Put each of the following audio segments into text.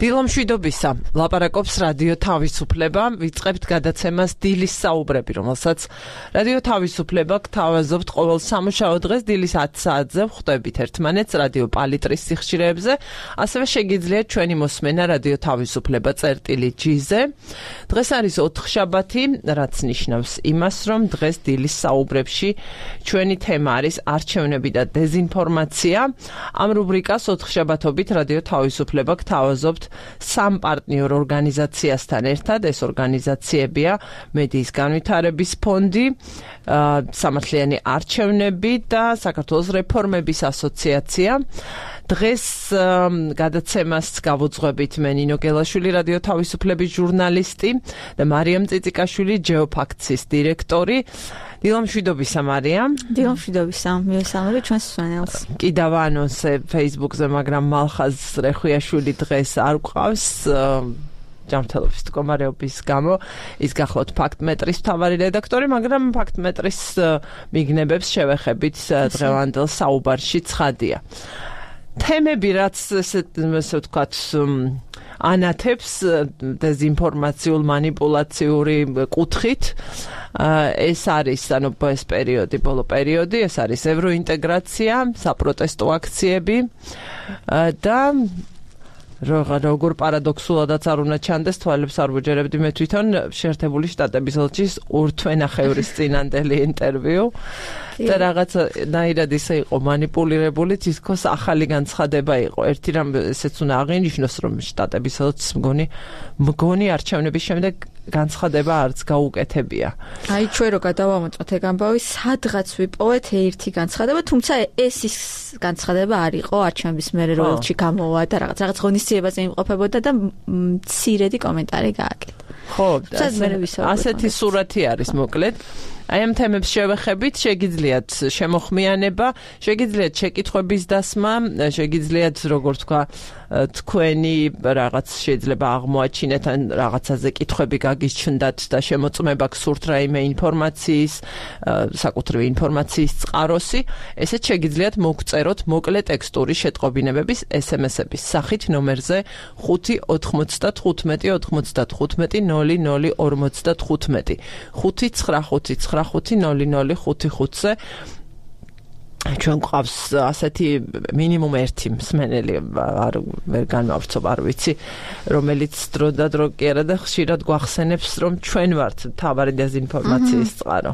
დილამშვიდობისა, ლაპარაკობს რადიო თავისუფლება, ვიწყებთ გადაცემას დილის საუბრები, რომელსაც რადიო თავისუფლება გთავაზობთ ყოველ სამუშაო დღეს დილის 10 საათზე ვხვდებით ერთმანეთს რადიო პალიტრის სიხშირეებზე, ასევე შეგიძლიათ ჩვენი მოსმენა რადიო თავისუფლება წერტილი.gz-ზე. დღეს არის 4 შაბათი, რაც ნიშნავს იმას, რომ დღეს დილის საუბრებში ჩვენი თემა არის არჩევნები და დეზინფორმაცია. ამ რუბრიკას 4 შაბათობით რადიო თავისუფლება გთავაზობთ სამ პარტნიორ ორგანიზაციასთან ერთად. ეს ორგანიზაციებია მედიის განვითარების ფონდი, სამართლიანი არჩევნები და საქართველოს რეფორმების ასოციაცია. დღეს გადაცემას გავუძღვებით მე ნინო გელაშვილი, რადიო თავისუფლების ჟურნალისტი და მარიამ წიწიკაშვილი, ჯეოფაქტსის დირექტორი. დილამშვიდობისა, მარიამ. დილამშვიდობისა, მივესალმები ჩვენს მსმენელს. კიდევ ანონსე Facebook-ზე, მაგრამ მალხაზ რეხვიაშვილი დღეს არ გვყავს ჯანმრთელობის მდგომარეობის გამო. ის გახლავთ ფაქტმეტრის მთავარი რედაქტორი, მაგრამ ფაქტმეტრის მიგნებებს შევეხებით დღევანდელ საუბარში ცხადია. თემები, რაც ესე ვთქვათ, ანათებს დეზინფორმაციულ მანიპულაციური კუთხით, ეს არის ეს პერიოდი, ბოლო პერიოდი, ეს არის ევროინტეგრაცია, საპროტესტო აქციები და როგორ პარადოქსულადაც არ უნდა ჩანდეს, თვალებს არ ვუჯერებდი მე თვითონ შეერთებული შტატების ელჩის ურთვენახევრის წინანდელი ინტერვიუ და რაღაცნაირად ისე იყო მანიპულირებული, თითქოს ახალი განცხადება იყო. ერთი რამ ესეც უნდა აღინიშნოს, რომ შტატების ელჩის მგონი არჩევნების შემდეგ განცხადება არც გაუკეთებია. აი ჩვენ რო გადავამოწმოთ ეგ ამბავი, სადღაც ვიპოვეთ ერთი განცხადება, თუმცა ეს ის განცხადება არ იყო არჩევნების მერე რო ელჩი გამოვა და რაღაც ღონისძიებაზე იმყოფებოდა და მცირედი კომენტარი გააკეთა. ხო, ასეთი სურათი არის მოკლედ. აი ამ თემებს შევეხებით, შეგიძლიათ შემოხმიანება, შეგიძლიათ შეკითხვების დასმა, შეგიძლიათ როგორ თქვა თქვენი რაღაც შეიძლება აღმოაჩინეთ ან რაღაცაზე კითხვები გაგიჩნდათ და შემოწმება გსურთ რაიმე ინფორმაციის, საკუთრივი ინფორმაციის წყაროსი, ესეც შეგიძლიათ მოგწეროთ მოკლე ტექსტური შეტყობინებების SMS-ების სახით ნომერზე 595 95 00 55 0055-ზე. ჩვენ გვყავს ასეთი მინიმუმ ერთი მსმენელი, ვერ განვავრცობ, არ ვიცი, რომელიც დრო და დრო კი არა და ხშირად გვახსენებს, რომ ჩვენ ვართ მთავარი დეზინფორმაციის წყარო.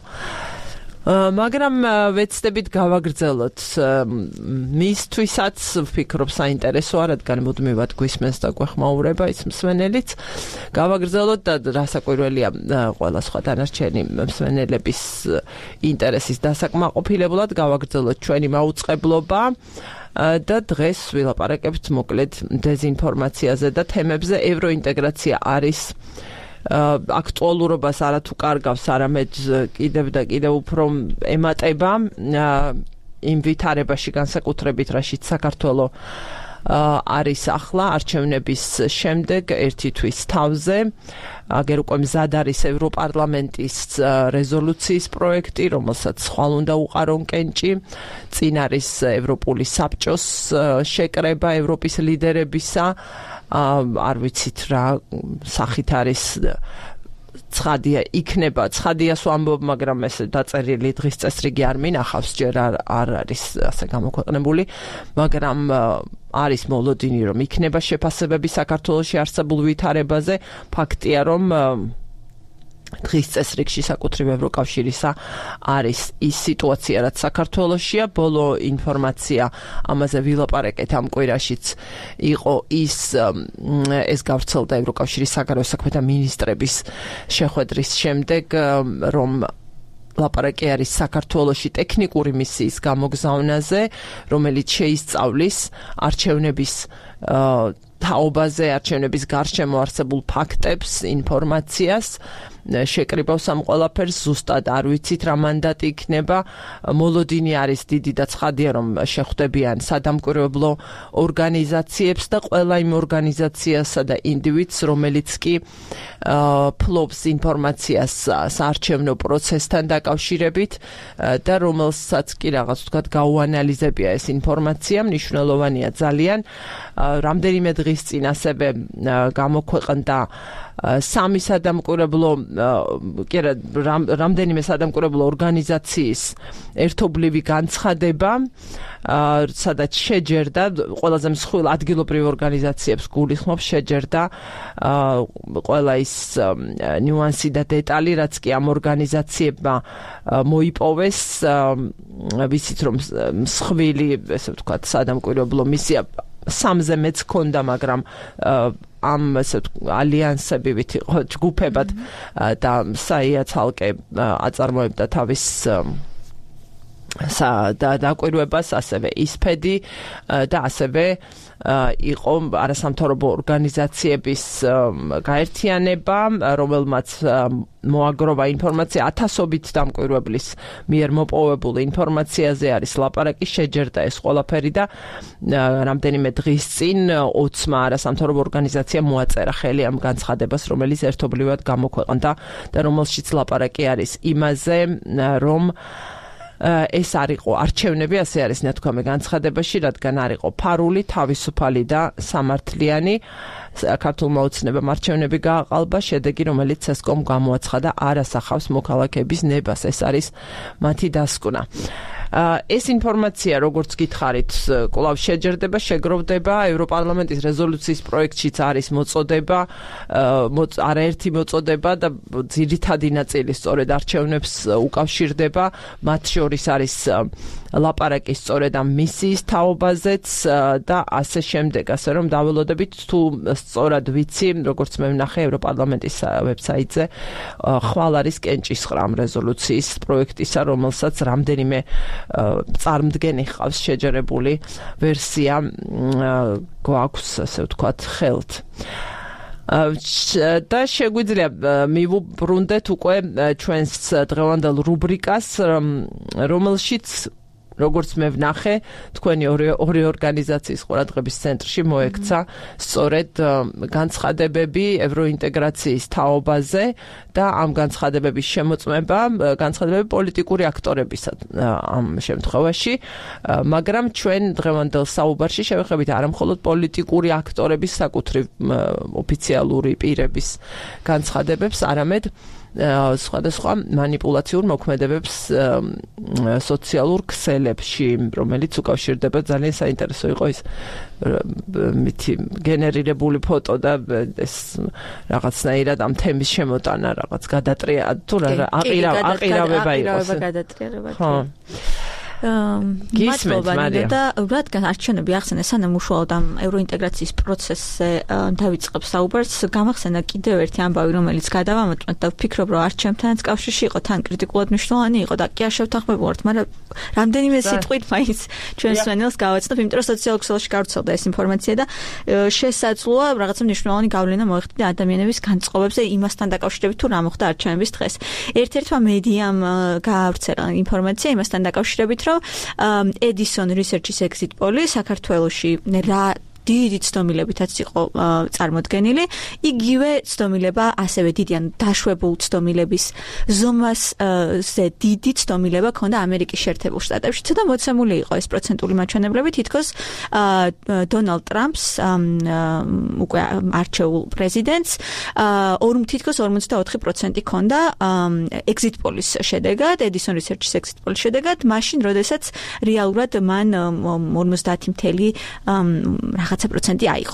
მაგრამ ვეცდებით გავაგრძელოთ მისთვისაც ვფიქრობ საინტერესოა, რადგან მუდმივად გვისმენს და გვეხმაურება ის მსმენელიც. გავაგრძელოთ და რასაკვირველია ყველა სხვა დანარჩენი მსმენელების ინტერესის დასაკმაყოფილებლად გავაგრძელოთ ჩვენი მაუწყებლობა და დღეს ვილაპარაკებთ მოკლედ დეზინფორმაციაზე და თემებზე. ევროინტეგრაცია არის აქტუალურობას არათუ კარგავს, არამედ კიდევ და კიდევ უფრო ემატება იმ ვითარებაში განსაკუთრებით, რაშიც საქართველო არის ახლა არჩევნების შემდეგ ერთი თვის თავზე. აგერ უკვე მზად არის ევროპარლამენტის რეზოლუციის პროექტი, რომელსაც ხვალ უნდა უყარონ კენჭი. წინ არის ევროპული საბჭოს შეკრება ევროპის ლიდერებისა. არ ვიცით რა სახით არის ცხადია იქნება, ცხადიას ვამბობ, მაგრამ ეს დაწერილი დღის წესრიგი არ მინახავს, ჯერ არ არის ასე გამოქვეყნებული, მაგრამ არის მოლოდინი, რომ იქნება შეფასებები საქართველოში არსებულ ვითარებაზე. ფაქტია, რომ დღის წესრიგში საკუთრივ ევროკავშირისა არის ის სიტუაცია, რაც საქართველოშია. ბოლო ინფორმაცია ამაზე ვილაპარაკეთ ამ კვირაშიც იყო ეს გავრცელდა ევროკავშირის საგარეო საქმეთა მინისტრების შეხვედრის შემდეგ, რომ ლაპარაკი არის საქართველოში ტექნიკური მისიის გამოგზავნაზე, რომელიც შეისწავლის არჩევნების თაობაზე, არჩევნების გარშემო არსებულ ფაქტებს, ინფორმაციას შეკრიბავს ამ ყველაფერს, ზუსტად არ ვიცით რა მანდატი იქნება. მოლოდინი არის დიდი და ცხადია, რომ შეხვდებიან სადამკვირვებლო ორგანიზაციებს და ყველა იმ ორგანიზაციასა და ინდივიდს, რომელიც კი ფლობს ინფორმაციას საარჩევნო პროცესთან დაკავშირებით და რომელსაც კი რაღაც ვთქვათ გაუანალიზებია ეს ინფორმაცია, მნიშვნელოვანია ძალიან. რამდენიმე დღის წინ ასევე გამოქვეყნდა სამი სადამკვირვებლო რამდენიმე სადამკვირვებლო ორგანიზაციის ერთობლივი განცხადება, სადაც შეჯერდა ყველაზე მსხვილ ადგილობრივ ორგანიზაციებს გულისხმობს შეჯერდა ყველა ის ნიუანსი და დეტალი, რაც კი ამ ორგანიზაციებმა მოიპოვეს, ვიცით რომ მსხვილი, ესე ვთქვათ, სადამკვირვებლო მისია სამზე მეც ქონდა, მაგრამ ამ ალიანსებივით იყო ჯგუფებად და საია ცალკე აწარმოებდა თავის დაკვირვებას, ასევე ისფედი და ასევე იყო არასამთავრობო ორგანიზაციების გაერთიანება, რომელმაც მოაგროვა ინფორმაცია ათასობით დამკვირვებლის მიერ მოპოვებული ინფორმაციაზე არის ლაპარაკი, შეჯერდა ეს ყველაფერი და რამდენიმე დღის წინ 20-მა არასამთავრობო ორგანიზაციამ მოაწერა ხელი ამ განცხადებას, რომელიც ერთობლივად გამოქვეყნდა და რომელშიც ლაპარაკი არის იმაზე, რომ ეს არ იყო არჩევნები, ასე არის ნათქვამი განცხადებაში, რადგან არ იყო ფარული, თავისუფალი და სამართლიანი. საქართველოს ოცნებამ არჩევნები გააყალბა, შედეგი, რომელიც CSCOM გამოაცხადა, არ ასახავს მოქალაქეების ნებას. ეს არის მათი დასკვნა. ეს ინფორმაცია, როგორც გითხარით, კვლავ შეჯერდება, შეგროვდება, ევროპარლამენტის რეზოლუციის პროექტშიც არის მოწოდება, არაერთი მოწოდება და ძირითადი ნაწილი სწორედ არჩევნებს უკავშირდება, მათ შორის არის ლაპარაკი სწორედ ამ მისიის თაობაზეც და ასე შემდეგ, ასე რომ დაველოდებით, თუ სწორად ვიცი, როგორც მე ვნახე ევროპარლამენტის ვებსაიტზე, ხვალ არის კენჭისყრა ამ რეზოლუციის პროექტისა, რომელსაც რამდენიმე წარმდგენი ხავს შეჯერებული ვერსია გვაქვს, ასე ვთქვათ, ხელთ. და შეგვიძლია მივუბრუნდეთ უკვე ჩვენს დღევანდელ რუბრიკას, რომელშიც როგორც მე ვნახე, თქვენი ორი ორგანიზაციის ყურადღების ცენტრში მოექცა სწორედ განცხადებები ევროინტეგრაციის თაობაზე და ამ განცხადებების შემოწმება, განცხადებები პოლიტიკური აქტორებისა ამ შემთხვევაში, მაგრამ ჩვენ დღევანდელ საუბარში შევეხებით არა მხოლოდ პოლიტიკური აქტორების საკუთრივ ოფიციალური პირების განცხადებებს, არამედ სხვადასხვა მანიპულაციურ მოქმედებებს სოციალურ ქსელებში, რომელიც უკავშირდება, ძალიან საინტერესო იყო ის მითი გენერირებული ფოტო და ეს რაღაცნაირად ამ თემის შემოტანა, რაღაც გადატრია თუ აყირავება იყოს. ხო. გისმენთ მარია და რადგან არჩევნები ახსენე სანამ უშუალოდ ამ ევროინტეგრაციის პროცესზე დავიწყებ საუბარს, გამახსენა კიდევ ერთი ამბავი, რომელიც გადავამოწმეთ და ვფიქრობ, რომ არჩევნთანაც კავშირში იყო, თან კრიტიკულად მნიშვნელოვანი იყო და კი არ შევთანხმებულვართ, მაგრამ რამდენიმე სიტყვით მაინც ჩვენ სვენელს გავაცნობ, იმიტომ რომ სოციალურ ქსელში გავრცელდა ეს ინფორმაცია და შესაძლოა რაღაცა მნიშვნელოვანი გავლენა მოეხდინა ადამიანების განწყობებზე იმასთან დაკავშირებით, თუ რა მოხდა არჩევნების დღეს. ერთ-ერთმა მედიამ გაავრცელა ინფორმაცია იმასთან დაკავშირებით, Edison Research-ის exit poll-ი საქართველოში რა დიდი ცდომილებითაც იყო წარმოდგენილი. იგივე ცდომილება ასევე დიდი ან დაშვებულ ცდომილების ზომაზე დიდი ცდომილება ქონდა ამერიკის შეერთებულ შტატებში და მოცემული იყო ეს პროცენტული მაჩვენებლები, თითქოს დონალდ ტრამპს უკვე არჩეულ პრეზიდენტს თითქოს 44% ქონდა exit poll-ის შედეგად, Edison Research-ის exit poll-ის შედეგად, მაშინ როდესაც რეალურად მან 50 რაღაცა პროცენტი აიღო.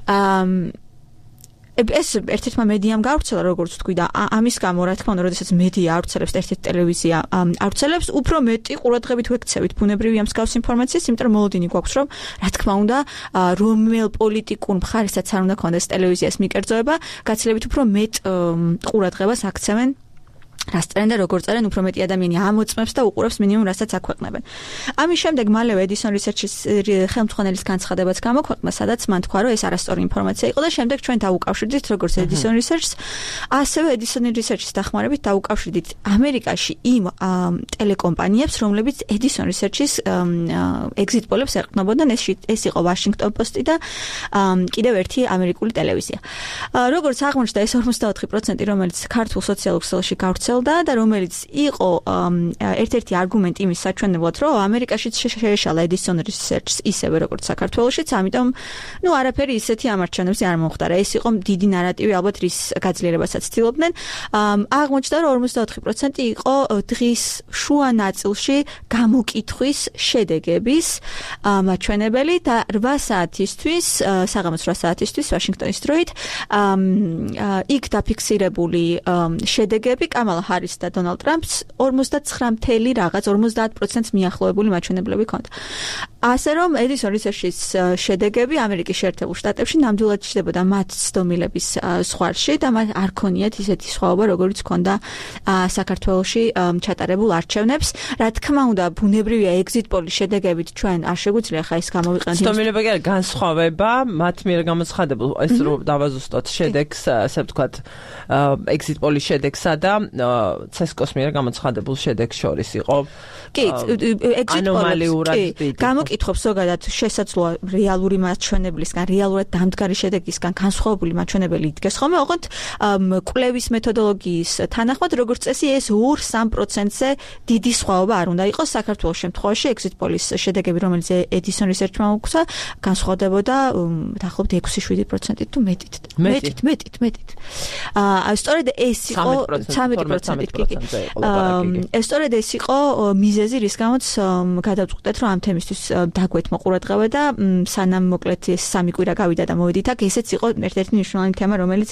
ეს ერთ-ერთმა მედიამ გავრცელა, როგორც თქვი და ამის გამო, რა თქმა უნდა, როდესაც მედია ავრცელებს, ერთ-ერთი ტელევიზია ავრცელებს, უფრო მეტი ყურადღებით ვექცევით ბუნებრივია მსგავს ინფორმაციას, იმიტომ რომ მოლოდინი გვაქვს, რომ რა თქმა უნდა, რომელ პოლიტიკურ მხარესაც არ უნდა ქონდეს ტელევიზიას მიკერძოება, გაცილებით უფრო მეტ ყურადღებას აქცევენ რას წერენ და როგორ წერენ, უფრო მეტი ადამიანი ამოწმებს და უყურებს მინიმუმ რასაც აქვეყნებენ. ამის შემდეგ მალევე Edison Research-ის ხელმძღვანელის განცხადებაც გამოქვეყნა, სადაც მან თქვა, რომ ეს არასწორი ინფორმაცია იყო და შემდეგ ჩვენ დავუკავშირდით როგორც Edison Research-ს, ასევე Edison Research-ის დახმარებით დავუკავშირდით ამერიკაში იმ ტელეკომპანიებს, რომლებიც Edison Research-ის exit poll-ებს ეყრდნობოდნენ, ეს იყო Washington Post-ი და კიდევ ერთი ამერიკული ტელევიზია. როგორც აღმოჩნდა, ეს 54%, რომელიც ქართულ სოციალურ ქსელში გავრცელდა და რომელიც იყო ერთ-ერთი არგუმენტი იმის საჩვენებლად, რომ ამერიკაშიც შეეშალა Edison Research-ს ისევე როგორც საქართველოშიც, ამიტომ არაფერი ისეთი ამარჩევნებს არ მომხდარა. ეს იყო დიდი ნარატივი, ალბათ რის გაძლიერებასაც ცდილობდნენ. აღმოჩნდა, რომ 54% იყო დღის შუა ნაწილში გამოკითხვის შედეგების მაჩვენებელი და 8 საათისთვის, საღამოს 8 საათისთვის ვაშინგტონის დროით იქ დაფიქსირებული შედეგები კამალა ჰარის და დონალდ ტრამპს 59 რაღაც 50% მიახლოებული მაჩვენებლები ჰქონდა. ასე რომ Edison Research-ის შედეგები ამერიკის შეერთებულ შტატებში ნამდვილად ჩნდებოდა მათ ცდომილების ზღვარში და მათ არ ქონიათ ისეთი სხვაობა, როგორიც ჰქონდა საქართველოში ჩატარებულ არჩევნებს. რა თქმა უნდა, ბუნებრივია exit poll-ის შედეგებით ჩვენ არ შეგვიძლია ხა ეს გამოვიყენოთ. ცდომილება კი არა, განსხვავება მათ მიერ გამოცხადებულ ეს რომ დავაზუსტოთ შედეგს, ასე ვთქვათ, exit poll-ის შედეგსა და CESCO-ს მიერ გამოცხადებულ შედეგს შორის იყო. კი, exit poll-ს გამოკითხობს ზოგადად შესაძლოა რეალური მაჩვენებლისგან, რეალურად დამდგარი შედეგისგან განსხვავებული მაჩვენებელი იდგეს ხოლმე, ოღონდ კვლევის მეთოდოლოგიის თანახმად, როგორც წესი, ეს 2-3%-ზე დიდი სხვაობა არ უნდა იყოს. საქართველოს შემთხვევაში exit poll-ის შედეგები, რომელიც Edison Research-მა უგზა, განსხვავდებოდა დაახლოებით 6-7%-ით თუ მეტით. მეტით. სწორედ ეს იყო 13%-ით კი. სწორედ ეს იყო მიზეზი, რის გამოც გადავწყვეტეთ, რომ ამ თემისთვის დაგვეთმო ყურადღება და სანამ მოკლედ ეს 3 კვირა გავიდა და მოვედით აქ, ესეც იყო ერთ-ერთი მნიშვნელოვანი თემა, რომელიც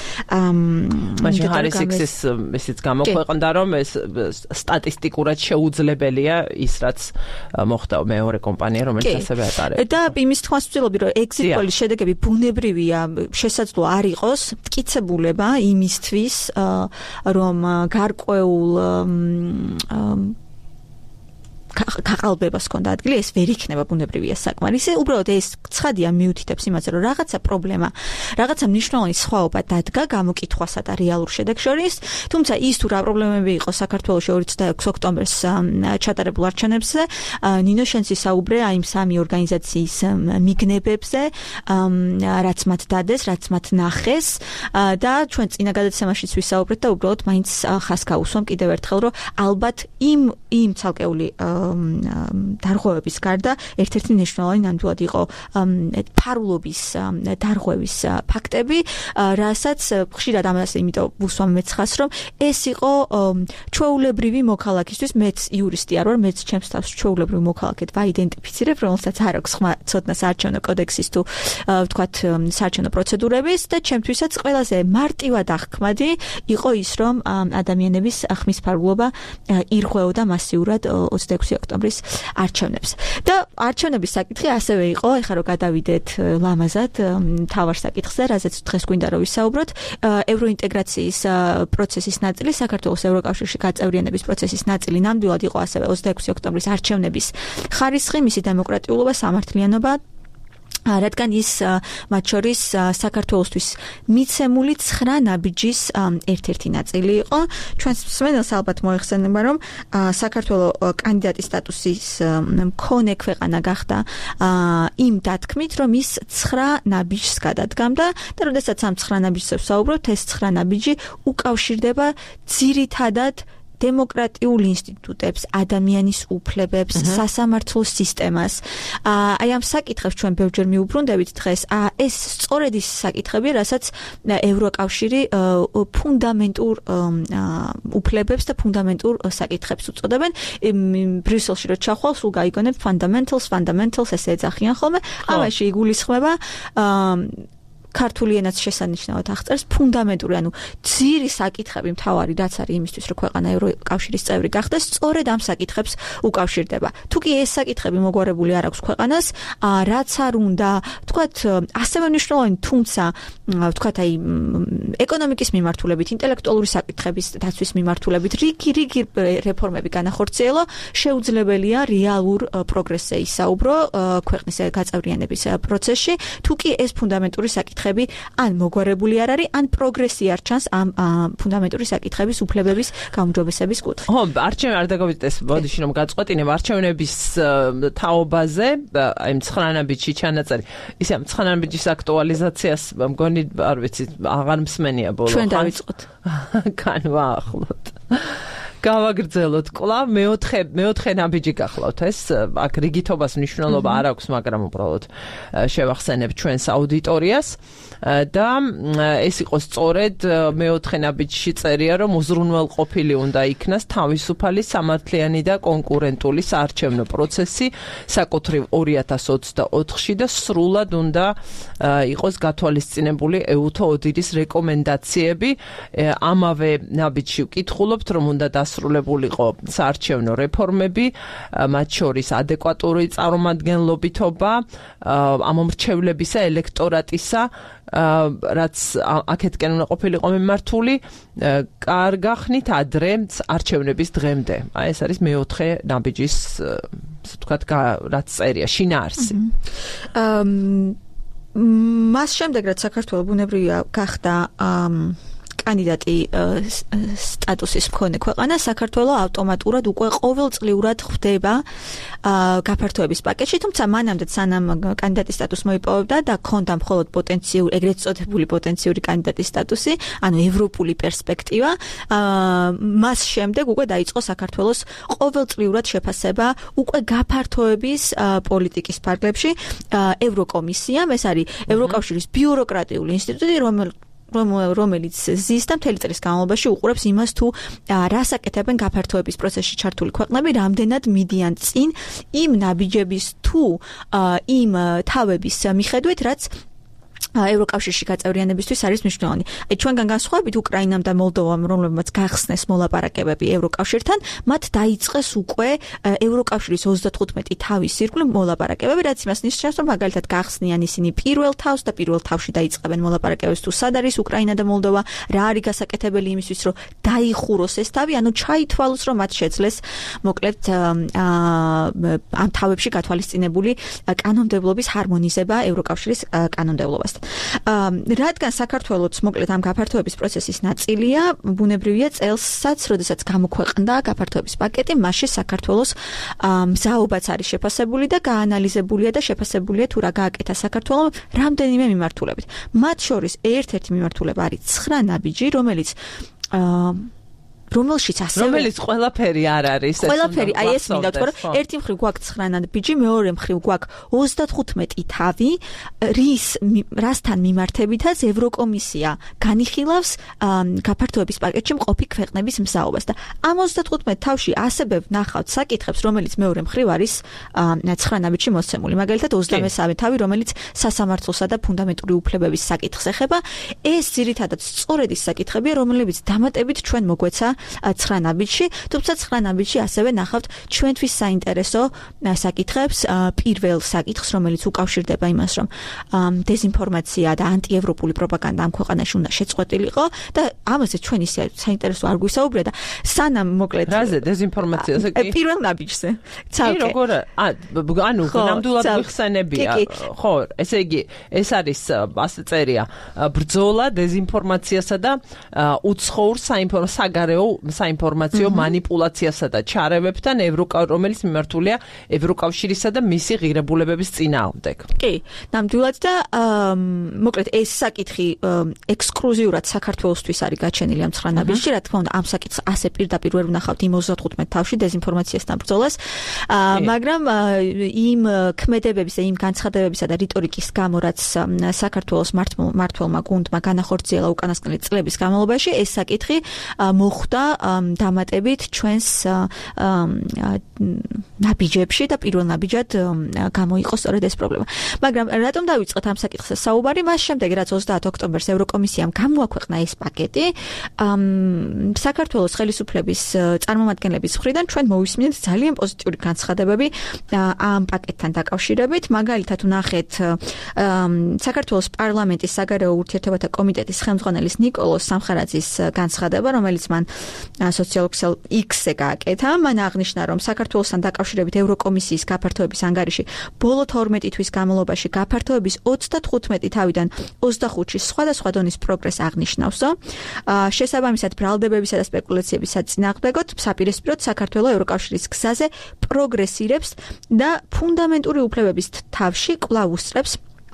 მაშინ ჰარის ისიც გამოქვეყნდა, რომ ეს სტატისტიკურად შეუძლებელია ის, რაც მოხდა მეორე კომპანია, რომელიც ასევე ატარებს. და იმის თქმას ვცდილობდი, რომ exit poll-ის შედეგები ბუნებრივია, შესაძლოა არ იყოს მტკიცებულება იმისთვის, რომ გარკვეულ გაყალბებას ჰქონდა ადგილი, ეს ვერ იქნება ბუნებრივია საკმარისი. უბრალოდ ეს ცხადია მიუთითებს იმაზე, რომ რაღაცა პრობლემა, რაღაცა მნიშვნელოვანი სხვაობა დადგა გამოკითხვასა და რეალურ შედეგს შორის, თუმცა ის თუ რა პრობლემები იყო საქართველოში 26 ოქტომბერს ჩატარებულ არჩევნებზე, ნინო შენს ისაუბრე აი იმ სამი ორგანიზაციის მიგნებებზე, რაც მათ დადეს, რაც მათ ნახეს და ჩვენ წინა გადაცემაშიც ვისაუბრეთ და უბრალოდ მაინც ხას გავუსვამ კიდევ ერთხელ, რომ ალბათ იმ ცალკეული დარღვევების გარდა ერთ-ერთი მნიშვნელოვანი ნამდვილად იყო ფარულობის დარღვევის ფაქტები, რასაც ხშირად ამას იმიტომ ვუსვამ მეც ხას, რომ ეს იყო ჩვეულებრივი მოქალაქისთვის, მეც იურისტი არ ვარ, მეც ჩემს თავს ჩვეულებრივი მოქალაქედ ვაიდენტიფიცირებ, რომელსაც არ აქვს ხმა ცოდნა საარჩევნო კოდექსის თუ ვთქვათ საარჩევნო პროცედურების და ჩემთვისაც ყველაზე მარტივად აღქმადი იყო ის, რომ ადამიანების ხმის ფარულობა ირღვეოდა მასიურად 26 ოქტომბრის არჩევნებს. და არჩევნების საკითხი ასევე იყო, ეხლა რომ გადავიდეთ ლამაზად თავარ საკითხზე, რაზეც დღეს გვინდა რომ ვისაუბროთ, ევროინტეგრაციის პროცესის ნაწილი, საქართველოს ევროკავშირში გაწევრიანების პროცესის ნაწილი ნამდვილად იყო ასევე 26 ოქტომბრის არჩევნების ხარისხი, მისი დემოკრატიულობა, სამართლიანობა, რადგან ის მათ შორის საქართველოსთვის მიცემული 9 ნაბიჯის ერთ-ერთი ნაწილი იყო. ჩვენს მსმენელს ალბათ მოიხსენება, რომ საქართველოს კანდიდატის სტატუსის მქონე ქვეყანა გახდა იმ დათქმით, რომ ის 9 ნაბიჯს გადადგამდა და როდესაც ამ 9 ნაბიჯს ვსაუბრობთ, ეს 9 ნაბიჯი უკავშირდება ძირითადად დემოკრატიულ ინსტიტუტებს, ადამიანის უფლებებს, სასამართლო სისტემას. აი ამ საკითხებს ჩვენ ბევრჯერ მიუბრუნდებით დღეს. ეს სწორედ ის საკითხებია, რასაც ევროკავშირი ფუნდამენტურ უფლებებს და ფუნდამენტურ საკითხებს უწოდებენ. ბრიუსელში რო ჩახვალ, სულ გაიგონებთ fundamentals, ესე ეძახიან ხოლმე. ამაში იგულისხმება ქართული ენაც შესანიშნავად აღწერს ფუნდამენტური, ანუ ძირი საკითხები მთავარი რაც არის იმისთვის, რომ ქვეყანა ევროკავშირის წევრი გახდეს, სწორედ ამ საკითხებს უკავშირდება. თუ კი ეს საკითხები მოგვარებული არ აქვს ქვეყანას, რაც არ უნდა, ვთქვათ, ასევე მნიშვნელოვანი, თუმცა ვთქვათ, აი ეკონომიკის მიმართულებით, ინტელექტუალური საკითხების დაცვის მიმართულებით რიგი რეფორმები განახორციელო, შეუძლებელია რეალურ პროგრესზე ისაუბრო ქვეყნის გაწევრიანების პროცესში, თუ კი ეს ფუნდამენტური საკითხები ან მოგვარებული არ არის, ან პროგრესი არ ჩანს ამ ფუნდამენტური საკითხების უფლებების გაუმჯობესების კუთხით. ხო, არჩევნები არ დაგავიწყდეს, ბოდიში რომ გაწყვეტინებ არჩევნების თაობაზე, აი 9 ნაბიჯი ჩანაწერი. ისე 9 ნაბიჯის აქტუალიზაციას მგონი არ ვიცი, აღარ მსმენია ბოლო. ჩვენ დავიწყოთ. განვაახლოთ. გავაგრძელოთ კვლავ მეოთხე ნაბიჯი გახლავთ ეს აქ რიგითობას მნიშვნელობა არ აქვს, მაგრამ უბრალოდ შევახსენებ ჩვენს აუდიტორიას და ეს იყო სწორედ მეოთხე ნაბიჯში წერია, რომ უზრუნველყოფილი უნდა იქნას თავისუფალი, სამართლიანი და კონკურენტული საარჩევნო პროცესი საკუთრივ 2024-ში და სრულად უნდა იყოს გათვალისწინებული EUTO ODIHR-ის რეკომენდაციები. ამავე ნაბიჯში ვკითხულობთ, რომ უნდა დასრულებულიყო საარჩევნო რეფორმები, მათ შორის ადეკვატური წარმომადგენლობითობა, ამომრჩევლებისა, ელექტორატისა, რაც აქეთკენ უნდა ყოფილიყო მიმართული, კარგა ხნით ადრე არჩევნების დღემდე. აი ეს არის მეოთხე ნაბიჯის, ვთქვათ, რაც წერია, შინაარსი. მას შემდეგ, რაც საქართველო ბუნებრივია გახდა კანდიდატი სტატუსის მქონე ქვეყანა, საქართველო ავტომატურად უკვე ყოველწლიურად ხვდება გაფართოების პაკეტში, თუმცა მანამდე სანამ კანდიდატის სტატუსს მოიპოვებდა და ქონდა მხოლოდ პოტენციური, ეგრეთ წოდებული პოტენციური კანდიდატის სტატუსი, ანუ ევროპული პერსპექტივა, მას შემდეგ უკვე დაიწყო საქართველოს ყოველწლიურად შეფასება უკვე გაფართოების პოლიტიკის ფარგლებში ევროკომისიამ, ეს არის ევროკავშირის ბიუროკრატიული ინსტიტუტი, რომელიც ზის და მთელი წლის განმავლობაში უყურებს იმას, თუ რას აკეთებენ გაფართოების პროცესში ჩართული ქვეყნები, რამდენად მიდიან წინ იმ ნაბიჯების თუ იმ თავების მიხედვით, რაც ევროკავშირში გაწევრიანებისთვის არის მნიშვნელოვანი. აი ჩვენგან განსხვავებით უკრაინამ და მოლდოვამ, რომლებმაც გახსნეს მოლაპარაკებები ევროკავშირთან, მათ დაიწყეს უკვე ევროკავშირის 35 თავის ირგვლივ მოლაპარაკებები, რაც იმას ნიშნავს, რომ მაგალითად გახსნიან ისინი პირველ თავს და პირველ თავში დაიწყებენ მოლაპარაკებებს თუ სად არის უკრაინა და მოლდოვა, რა არის გასაკეთებელი იმისთვის, რომ დაიხუროს ეს თავი, ანუ ჩაითვალოს, რომ მათ შეძლეს მოკლედ ამ თავებში გათვალისწინებული კანონმდებლობის ჰარმონიზება ევროკავშირის კანონმდებლობასთან. რადგან საქართველოც მოკლედ ამ გაფართოების პროცესის ნაწილია, ბუნებრივია წელსაც, როდესაც გამოქვეყნდა გაფართოების პაკეტი, მასში საქართველოს მზაობაც არის შეფასებული და გაანალიზებულია და შეფასებულია თუ რა გააკეთა საქართველომ რამდენიმე მიმართულებით. მათ შორის ერთ-ერთი მიმართულება არის 9 ნაბიჯი, რომელშიც რომელიც ყველაფერი არ არის, ყველაფერი, აი ეს მინდა ვთქვა, რომ ერთი მხრივ გვაქვს 9 ნაბიჯი, მეორე მხრივ გვაქვს 35 თავი, რასთან მიმართებითაც ევროკომისია განიხილავს გაფართოების პაკეტში მყოფი ქვეყნების მზაობას და ამ 35 თავში ასევე ვნახავთ საკითხებს, რომელიც მეორე მხრივ არის 9 ნაბიჯში მოსცემული. მაგალითად 23 თავი, რომელიც სასამართლოსა და ფუნდამენტური უფლებების საკითხს ეხება, ეს ძირითადად სწორედ ის საკითხებია, რომლებიც დამატებით ჩვენ მოგვეცა 9 ნაბიჯში, თუმცა 9 ნაბიჯში ასევე ნახავთ ჩვენთვის საინტერესო საკითხებს, პირველ საკითხს, რომელიც უკავშირდება იმას, რომ დეზინფორმაცია და ანტიევროპული პროპაგანდა ამ ქვეყანაში უნდა შეწყვეტილიყო და ამაზე ჩვენ ისე საინტერესო არ გვისაუბრია და სანამ მოკლედ რაზე დეზინფორმაციაზე კი პირველ ნაბიჯზე. კი როგორ ანუ ნამდვილად გვიხსენებია. ხო, ესე იგი ეს არის ასე წერია ბრძოლა დეზინფორმაციასა და უცხოურ საგარეო საინფორმაციო მანიპულაციასა და ჩარევებთან, რომელიც მიმართულია ევროკავშირისა და მისი ღირებულებების წინააღმდეგ. კი, ნამდვილად და მოკლედ ეს საკითხი ექსკლუზიურად საქართველოსთვის არის გაჩენილი ამ 9 ნაბიჯში, რა თქმა უნდა, ამ საკითხს ასე პირდაპირ ვერ ვნახავთ იმ 35 თავში დეზინფორმაციასთან ბრძოლას, მაგრამ იმ ქმედებების და იმ განცხადებებისა და რიტორიკის გამო, რაც საქართველოს მმართველმა გუნდმა განახორციელა უკანასკნელი წლების განმავლობაში, ეს საკითხი მოხვდა იწვევდა დამატებით ჩვენს ნაბიჯებში და პირველ ნაბიჯად გამოიყო სწორედ ეს პრობლემა. მაგრამ რატომ დავიწყეთ ამ საკითხზე საუბარი? მას შემდეგ, რაც 30 ოქტომბერს ევროკომისიამ გამოაქვეყნა ეს პაკეტი, საქართველოს ხელისუფლების წარმომადგენლების მხრიდან ჩვენ მოვისმინეთ ძალიან პოზიტიური განცხადებები ამ პაკეტთან დაკავშირებით. მაგალითად, ვნახეთ საქართველოს პარლამენტის საგარეო ურთიერთობათა კომიტეტის ხელმძღვანელის ნიკოლოზ სამხარაძის განცხადება, რომელიც მან სოციალურ ქსელ X-ზე გააკეთა. მან აღნიშნა, რომ საქართველოსთან დაკავშირებით ევროკომისიის გაფართოების ანგარიში ბოლო 12 თვის განმავლობაში გაფართოების 35 თავიდან 25-ში სხვადასხვა დონის პროგრესს აღნიშნავსო. შესაბამისად, ბრალდებებისა და სპეკულაციების საწინააღმდეგოდ საპირისპიროდ საქართველოს ევროკავშირის გზაზე პროგრესირებს და ფუნდამენტური უფლებების თავში კვლავ უსწრებს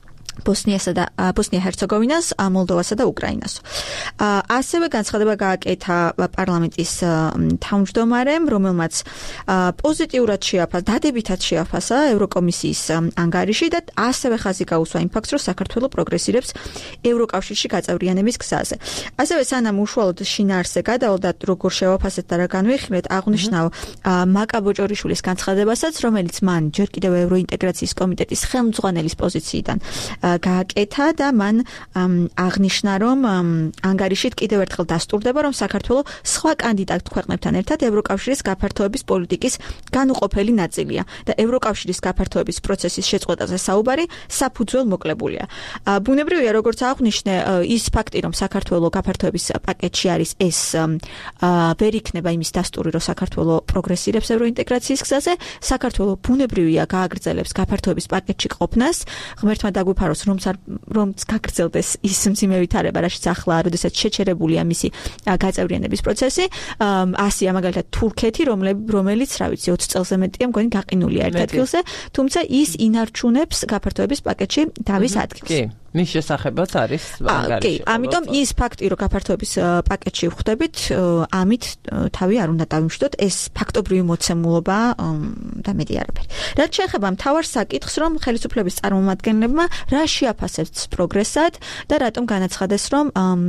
ბოსნია-ჰერცეგოვინას, მოლდოვასა და უკრაინას. ასევე განცხადება გააკეთა პარლამენტის თავმჯდომარემ, რომელმაც პოზიტიურად დადებითად შეაფასა ევროკომისიის ანგარიში და ასევე ხაზი გაუსვა იმ ფაქტს, რომ საქართველოს პროგრესირებს ევროკავშირში გაწევრიანების გზაზე. ასევე სანამ უშუალოდ შინაარსზე გადავალ და როგორ შევაფასეთ და რა განვიხილეთ, აღნიშნავ მაკა ბოჭორიშვილის განცხადებასაც, რომელიც მან ჯერ კიდევ ევროინტეგრაციის კომიტეტის ხელმძღვანელის პოზიციიდან გააკეთა და მან აღნიშნა, რომ ანგარიშით კიდევ ერთხელ დასტურდება, რომ საქართველოს სხვა კანდიდატ ქვეყნებთან ერთად ევროკავშირის გაფართოების პოლიტიკის განუყოფელი ნაწილია და ევროკავშირის გაფართოების პროცესის შეწყვეტაზე საუბარი საფუძველ მოკლებულია. ბუნებრივია, როგორც აღნიშნე, ის ფაქტი, რომ საქართველოს გაფართოების პაკეტში არის ეს ვერ იქნება იმის დასტური, რომ საქართველოს პროგრესირებს ევროინტეგრაციის გზაზე, საქართველოს ბუნებრივია გააგრძელებს გაფართოების პაკეტში ყოფნას, ღმერთმა დაგვიფარო რომ გაგრძელდეს ის მძიმე ვითარება, რაშიც ახლა, როდესაც შეჩერებულია მისი გაწევრიანების პროცესი. ასია მაგალითად თურქეთი, რომელიც, რა ვიცი, 20 წელზე მეტია მგონი გაყინულია ერთ ადგილზე, თუმცა ის ინარჩუნებს გაფართოების პაკეტში თავის ადგილს. მის შესახებაც არის ანგარიში. კი, ამიტომ ის ფაქტი, რომ გაფართოების პაკეტში ვხვდებით, ამით თავი არ უნდა დავიმშვიდოთ, ეს ფაქტობრივი მოცემულობა და მეტი არაფერი. რაც შეეხება მთავარ საკითხს, რომ ხელისუფლების წარმომადგენლებმა რა შეაფასებს პროგრესად და რატომ განაცხადეს, რომ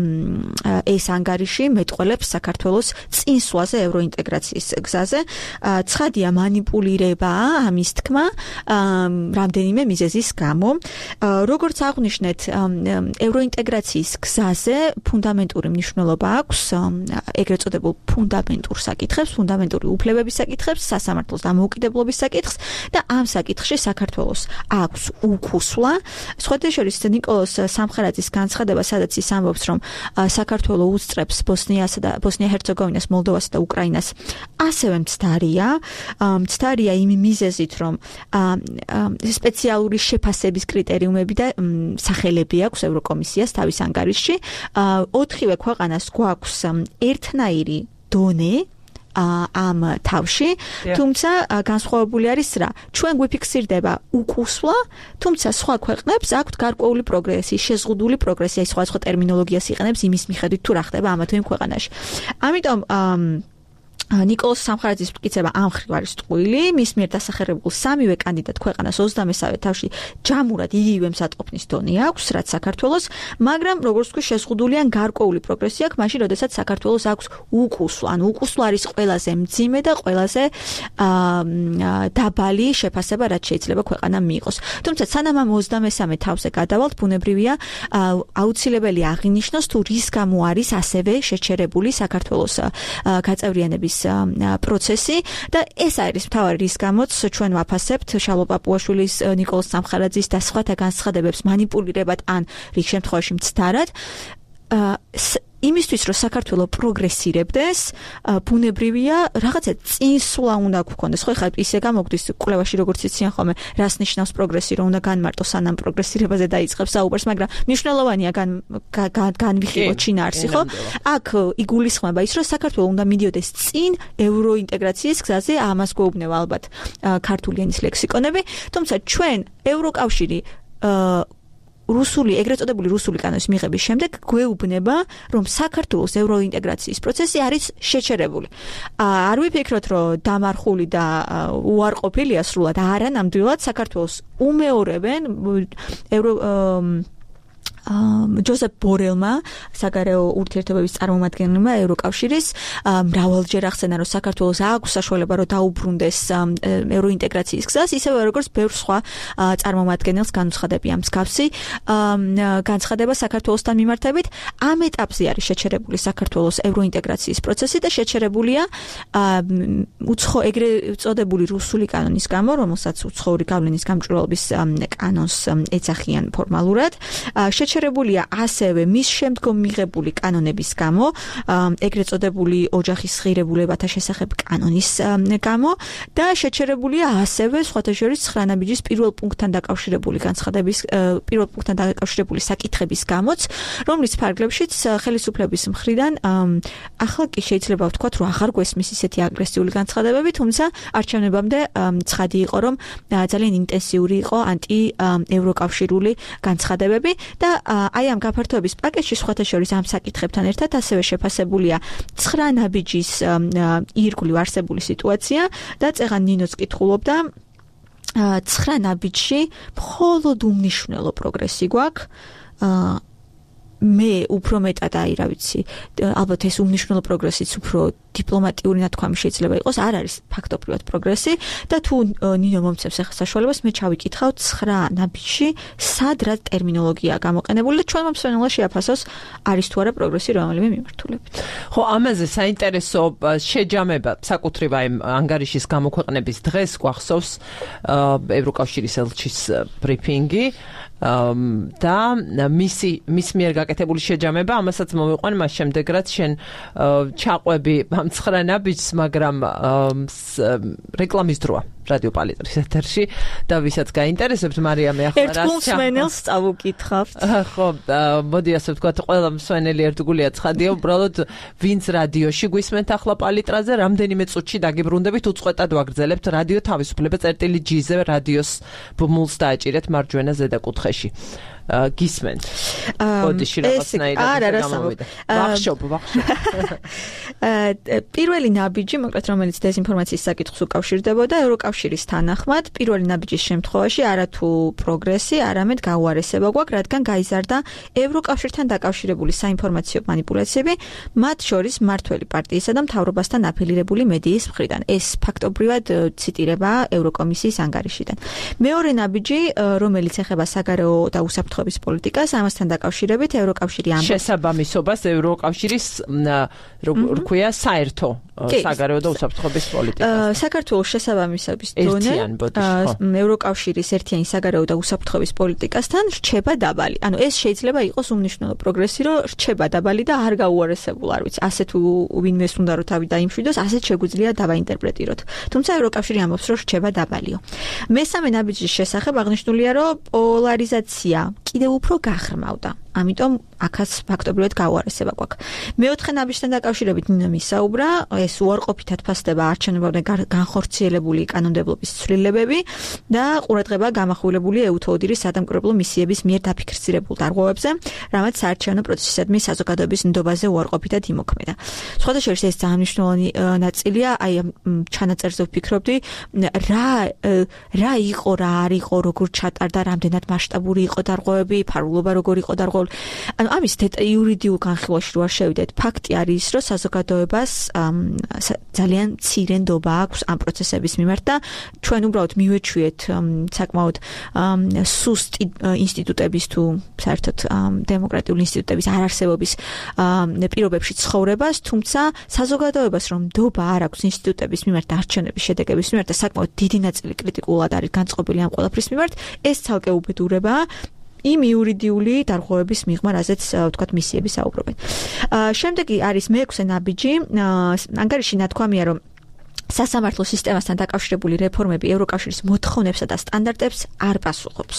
ეს ანგარიში მეტყველებს საქართველოს წინსვლაზე ევროინტეგრაციის გზაზე. ცხადია მანიპულირებაა ამის თქმა რამდენიმე მიზეზის გამო. როგორც აღნიშნეთ, ევროინტეგრაციის გზაზე ფუნდამენტური მნიშვნელობა აქვს ეგრეთ წოდებულ ფუნდამენტურ საკითხებს, ფუნდამენტური უფლებების საკითხებს, სასამართლოს დამოუკიდებლობის საკითხს და ამ საკითხში საქართველოს აქვს უკუსვლა. სხვათა შორის ნიკოლოზ სამხარაძის განცხადება, სადაც ის ამბობს, რომ საქართველოს უსწრებს ბოსნია-ჰერცეგოვინას, მოლდოვასა და უკრაინას, ასევე მცდარია იმ მიზეზით, რომ სპეციალური შეფასების კრიტერიუმები და სახელები აქვს ევროკომისიას თავის ანგარიშში. 4-ვე ქვეყანას გვაქვს ერთნაირი დონე ამ თავში, თუმცა განსხვავებული არის რა. ჩვენ გვიფიქსირდება უკუსვლა, თუმცა სხვა ქვეყნებს აქვთ გარკვეული პროგრესი, შეზღუდული პროგრესი, აი სხვა ტერმინოლოგიას იყენებს იმის მიხედვით თუ რა ხდება ამა თუ იმ ქვეყანაში. ამიტომ ნიკოლოზ სამხარაძის მტკიცება ამ მხრივ არის ტყუილი, მის მიერ დასახელებულ სამივე კანდიდატ ქვეყანას 23-ე თავში ჯამურად იგივე მსატყოფნის დონე აქვს, რაც საქართველოს, მაგრამ როგორც ვთქვი, შეზღუდული ან გარკვეული პროგრესი აქვს, მაშინ, როდესაც საქართველოს აქვს უკუსვლა. ანუ უკუსვლა არის ყველაზე მძიმე და ყველაზე დაბალი შეფასება, რაც შეიძლება ქვეყანამ მიიღოს. თუმცა სანამ ამ 23-ე თავზე გადავალთ, ბუნებრივია, აუცილებელი აღინიშნოს, თუ რის გამო არის ასევე შეჩერებული საქართველოს გაწევრიანების პროცესი და ეს არის მთავარი რის გამოც ჩვენ ვაფასებთ შალო პაპუაშვილის, ნიკოლოზ სამხარაძის და სხვათა განცხადებებს მანიპულირებად ან რიგ შემთხვევაში მცდარად. იმისთვის, რომ საქართველოს პროგრესირებდეს, ბუნებრივია, რაღაცა წინსვლა უნდა გქონდეს. ხო, ეხლა ისე გამოგდის კვლევაში, როგორც იციან ხოლმე, რას ნიშნავს პროგრესი, რომ უნდა განმარტოს სანამ პროგრესირებაზე დაიწყებს საუბარს, მაგრამ მნიშვნელოვანია განვიხილოთ შინაარსი, ხო? აქ იგულისხმება ის, რომ საქართველოს უნდა მიდიოდეს წინ ევროინტეგრაციის გზაზე, ამას გვეუბნება ალბათ ქართული ენის ლექსიკონები, თუმცა ჩვენ ევროკავშირი ეგრეთ წოდებული რუსული კანონის მიღების შემდეგ გვეუბნება, რომ საქართველოს ევროინტეგრაციის პროცესი არის შეჩერებული. არ ვიფიქროთ, რომ დამარხული და უარყოფილია სრულად, არანამდვილად საქართველოს უმეორებენ ჯოზეფ ბორელმა საგარეო ურთიერთობების წარმომადგენელმა ევროკავშირის მრავალჯერ ახსენა, რომ საქართველოს აქვს საშუალება რომ დაუბრუნდეს ევროინტეგრაციის გზას, ისევე როგორც ბევრ სხვა წარმომადგენელს განუცხადებია მსგავსი განცხადება საქართველოსთან მიმართებით. ამ ეტაპზე არის შეჩერებული საქართველოს ევროინტეგრაციის პროცესი და შეჩერებულია ეგრეთ წოდებული რუსული კანონის გამო, რომელსაც უცხოური გავლენის გამჭვირვალობის კანონს ეძახიან ფორმალურად. შეჩერებულია ასევე მის შემდგომ მიღებული კანონების გამო, ეგრეთ წოდებული ოჯახის ღირებულებათა შესახებ კანონის გამო და შეჩერებულია ასევე სხვათა შორის 9 ნაბიჯის პირველ პუნქტთან დაკავშირებული საკითხების გამოც, რომლის ფარგლებშიც ხელისუფლების მხრიდან ახლა კი შეიძლება ვთქვათ, რომ აღარ გვესმის ისეთი აგრესიული განცხადებები, თუმცა არჩევნებამდე ცხადი იყო, რომ ძალიან ინტენსიური იყო ანტი-ევროკავშირული განცხადებები და აი ამ გაფართოების პაკეტში სხვათა შორის ამ საკითხებთან ერთად ასევე შეფასებულია 9 ნაბიჯის ირგვლივ არსებული სიტუაცია და წეღან ნინოც კითხულობდა 9 ნაბიჯში მხოლოდ უმნიშვნელო პროგრესი გვაქვს. მე უფრო მეტად რა ვიცი, ალბათ ეს უმნიშვნელო პროგრესიც უფრო დიპლომატიური ნათქვამი შეიძლება იყოს, არ არის ფაქტობრივად პროგრესი და თუ ნინო მომცემს ახლა საშუალებას, მე ჩავიკითხავ 9 ნაბიჯში სად რა ტერმინოლოგია გამოყენებული და ჩვენმა მსმენელმა შეაფასოს არის თუ არა პროგრესი რომელიმე მიმართულებით. ხო, ამაზე საინტერესო შეჯამება საკუთრივ აი ანგარიშის გამოქვეყნების დღეს გვახსოვს ევროკავშირის ელჩის ბრიფინგი და მის მიერ გაკეთებული შეჯამება, ამასაც მოვიყვან მას შემდეგ, რაც შენ ჩაყვები ამ 9 ნაბიჯს, მაგრამ რეკლამის დროა რადიო პალიტრის ეთერში და ვისაც გაინტერესებთ, მარიამე ახლა ერთ მსმენელს წავუკითხავთ. ხო, მოდი ასე ვთქვათ, ყველა მსმენელი ერთგულია ცხადია, უბრალოდ ვინც რადიოში გვისმენთ ახლა პალიტრაზე, რამდენიმე წუთში დაგიბრუნდებით, უწყვეტად ვაგრძელებთ რადიო თავისუფლება წერტილი-G-ზე რადიოს ბმულს დააჭირეთ მარჯვენა ზედა კუთხეში. გისმენთ. ბოდიში რაღაცნაირად გამოვიდა. ვახშობ. პირველი ნაბიჯი, მოკლედ რომელიც დეзинფორმაციის საკითხს უკავშირდებოდა ევროკავშირის თანახმად, პირველი ნაბიჯის შემთხვევაში არათუ პროგრესი, არამედ გაუარესება გვაქვს, რადგან გაიზარდა ევროკავშირთან დაკავშირებული საინფორმაციო манипуляციები, მათ შორის მმართველი პარტიისა და მთავრობასთან აფილირებული მედიის მხრიდან. ეს ფაქტობრივად ციტირება ევროკომისიის ანგარიშიდან. მეორე ნაბიჯი, რომელიც ეხება საგარეო და უსაფრთხოების პოლიტიკას, ამასთან დაკავშირებით ევროკავშირი ამბობს შესაბამისობას ევროკავშირის რქვია საერთო საგარეო და უსაფრთხოების პოლიტიკას. საქართველოს შესაბამისობის დონე ევროკავშირის ერთიანი საგარეო და უსაფრთხოების პოლიტიკასთან რჩება დაბალი. ანუ ეს შეიძლება იყოს უმნიშვნელო პროგრესი, რომ რჩება დაბალი და არ გაუარესებულ, არ ვიცი, ასე თუ ვინმეს უნდა რომ თავი დაიმშვიდოს, ასეც შეგვიძლია დავაინტერპრეტიროთ. თუმცა ევროკავშირი ამბობს, რომ რჩება დაბალიო. მესამე ნაბიჯის შესახებ აღნიშნულია, რომ პოლარიზაცია კიდევ უფრო გახრმავდა. ამიტომ აქაც ფაქტობრივად გაუარესება გვაქვს. მეოთხე ნაბიჯთან დაკავშირებით ნინო მისაუბრა, ეს უარყოფითად ფასდება არჩევნებამდე განხორციელებული კანონმდებლობის ცვლილებები და ყურადღება გამახვილებული ეუთოდირის სადამკვირვებლო მისიების მიერ დაფიქსირებულ დარღვევებზე, რამაც საარჩევნო პროცესისადმი საზოგადოების ნდობაზე უარყოფითად იმოქმედა. სხვათა შორის ეს ძალიან მნიშვნელოვანი ნაწილია, აი ამ ჩანაწერზე ვფიქრობდი, რა იყო, რა არ იყო, როგორ ჩატარდა, რამდენად მასშტაბური იყო დარღვევები, ფარულობა როგორ იყო დარღვევები. ანუ ამის იურიდიულ განხილვაში რო არ შევიდეთ, ფაქტი არის, რომ საზოგადოებას ძალიან მცირე ნდობა აქვს ამ პროცესების მიმართ და ჩვენ უბრალოდ მივეჩვიეთ საკმაოდ სუსტი ინსტიტუტების თუ საერთოდ დემოკრატიული ინსტიტუტების არარსებობის პირობებში ცხოვრებას, თუმცა საზოგადოებას რომ ნდობა არ აქვს ინსტიტუტების მიმართ არჩევნების შედეგების მიმართ და საკმაოდ დიდი ნაწილი კრიტიკულად არის განწყობილი ამ ყველაფრის მიმართ, ეს ცალკე უბედურებაა იმ იურიდიული დარღვევების მიღმა, რაზეც ვთქვათ მისიები საუბრობენ. შემდეგი არის მეექვსე ნაბიჯი, ანგარიში ნათქვამია, რომ სასამართლო სისტემასთან დაკავშირებული რეფორმები ევროკავშირის მოთხოვნებსა და სტანდარტებს არ პასუხობს.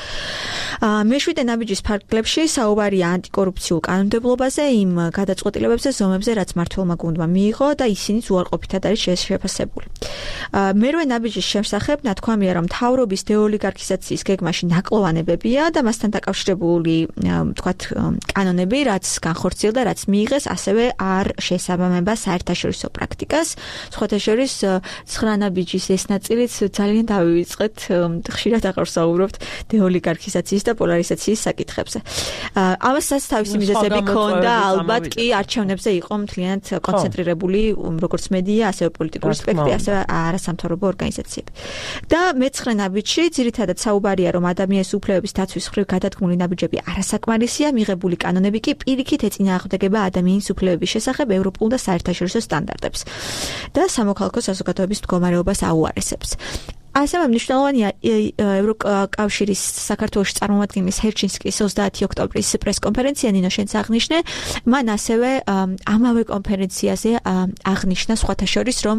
მეშვიდე ნაბიჯის ფარგლებში საუბარია ანტიკორუფციულ კანონმდებლობაზე, იმ გადაწყვეტილებებზე, ზომებზე, რაც მმართველმა გუნდმა მიიღო და ისინიც უარყოფითად არის შეფასებული. მერვე ნაბიჯის შესახებ ნათქვამია, რომ მთავრობის დეოლიგარქიზაციის გეგმაში ნაკლოვანებებია და მასთან დაკავშირებული, ვთქვათ, კანონები, რაც განხორციელდა, რაც მიიღეს, ასევე არ შეესაბამება საერთაშორისო პრაქტიკას. სხვათა შორის 9 ნაბიჯის ეს ნაწილიც ძალიან დავივიწყეთ, ხშირად აღარ საუბრობთ დეოლიგარქიზაციის და და პოლარიზაციის საკითხებზე. ამასაც თავისი მიზეზები ქონდა, ალბათ კი არჩევნებზე იყო მთლიანად კონცენტრირებული როგორც მედია, ასევე პოლიტიკური სპექტრი, ასევე არასამთავრობო ორგანიზაციები. და მეცხრე ნაბიჯში ძირითადად საუბარია, რომ ადამიანის უფლებების დაცვის მხრივ გადადგმული ნაბიჯები არასაკმარისია, მიღებული კანონები კი პირიქით ეწინააღმდეგება ადამიანის უფლებების შესახებ ევროპულ და საერთაშორისო სტანდარტებს და სამოქალაქო საზოგადოების მდგომარეობას აუარესებს. ასევე მნიშვნელოვანია ევროკავშირის საქართველოში წარმომადგენლის ჰერჩინსკის 30 ოქტომბრის პრესკონფერენცია, ნინო შენც აღნიშნე, მან ასევე ამავე კონფერენციაზე აღნიშნა სხვათა შორის, რომ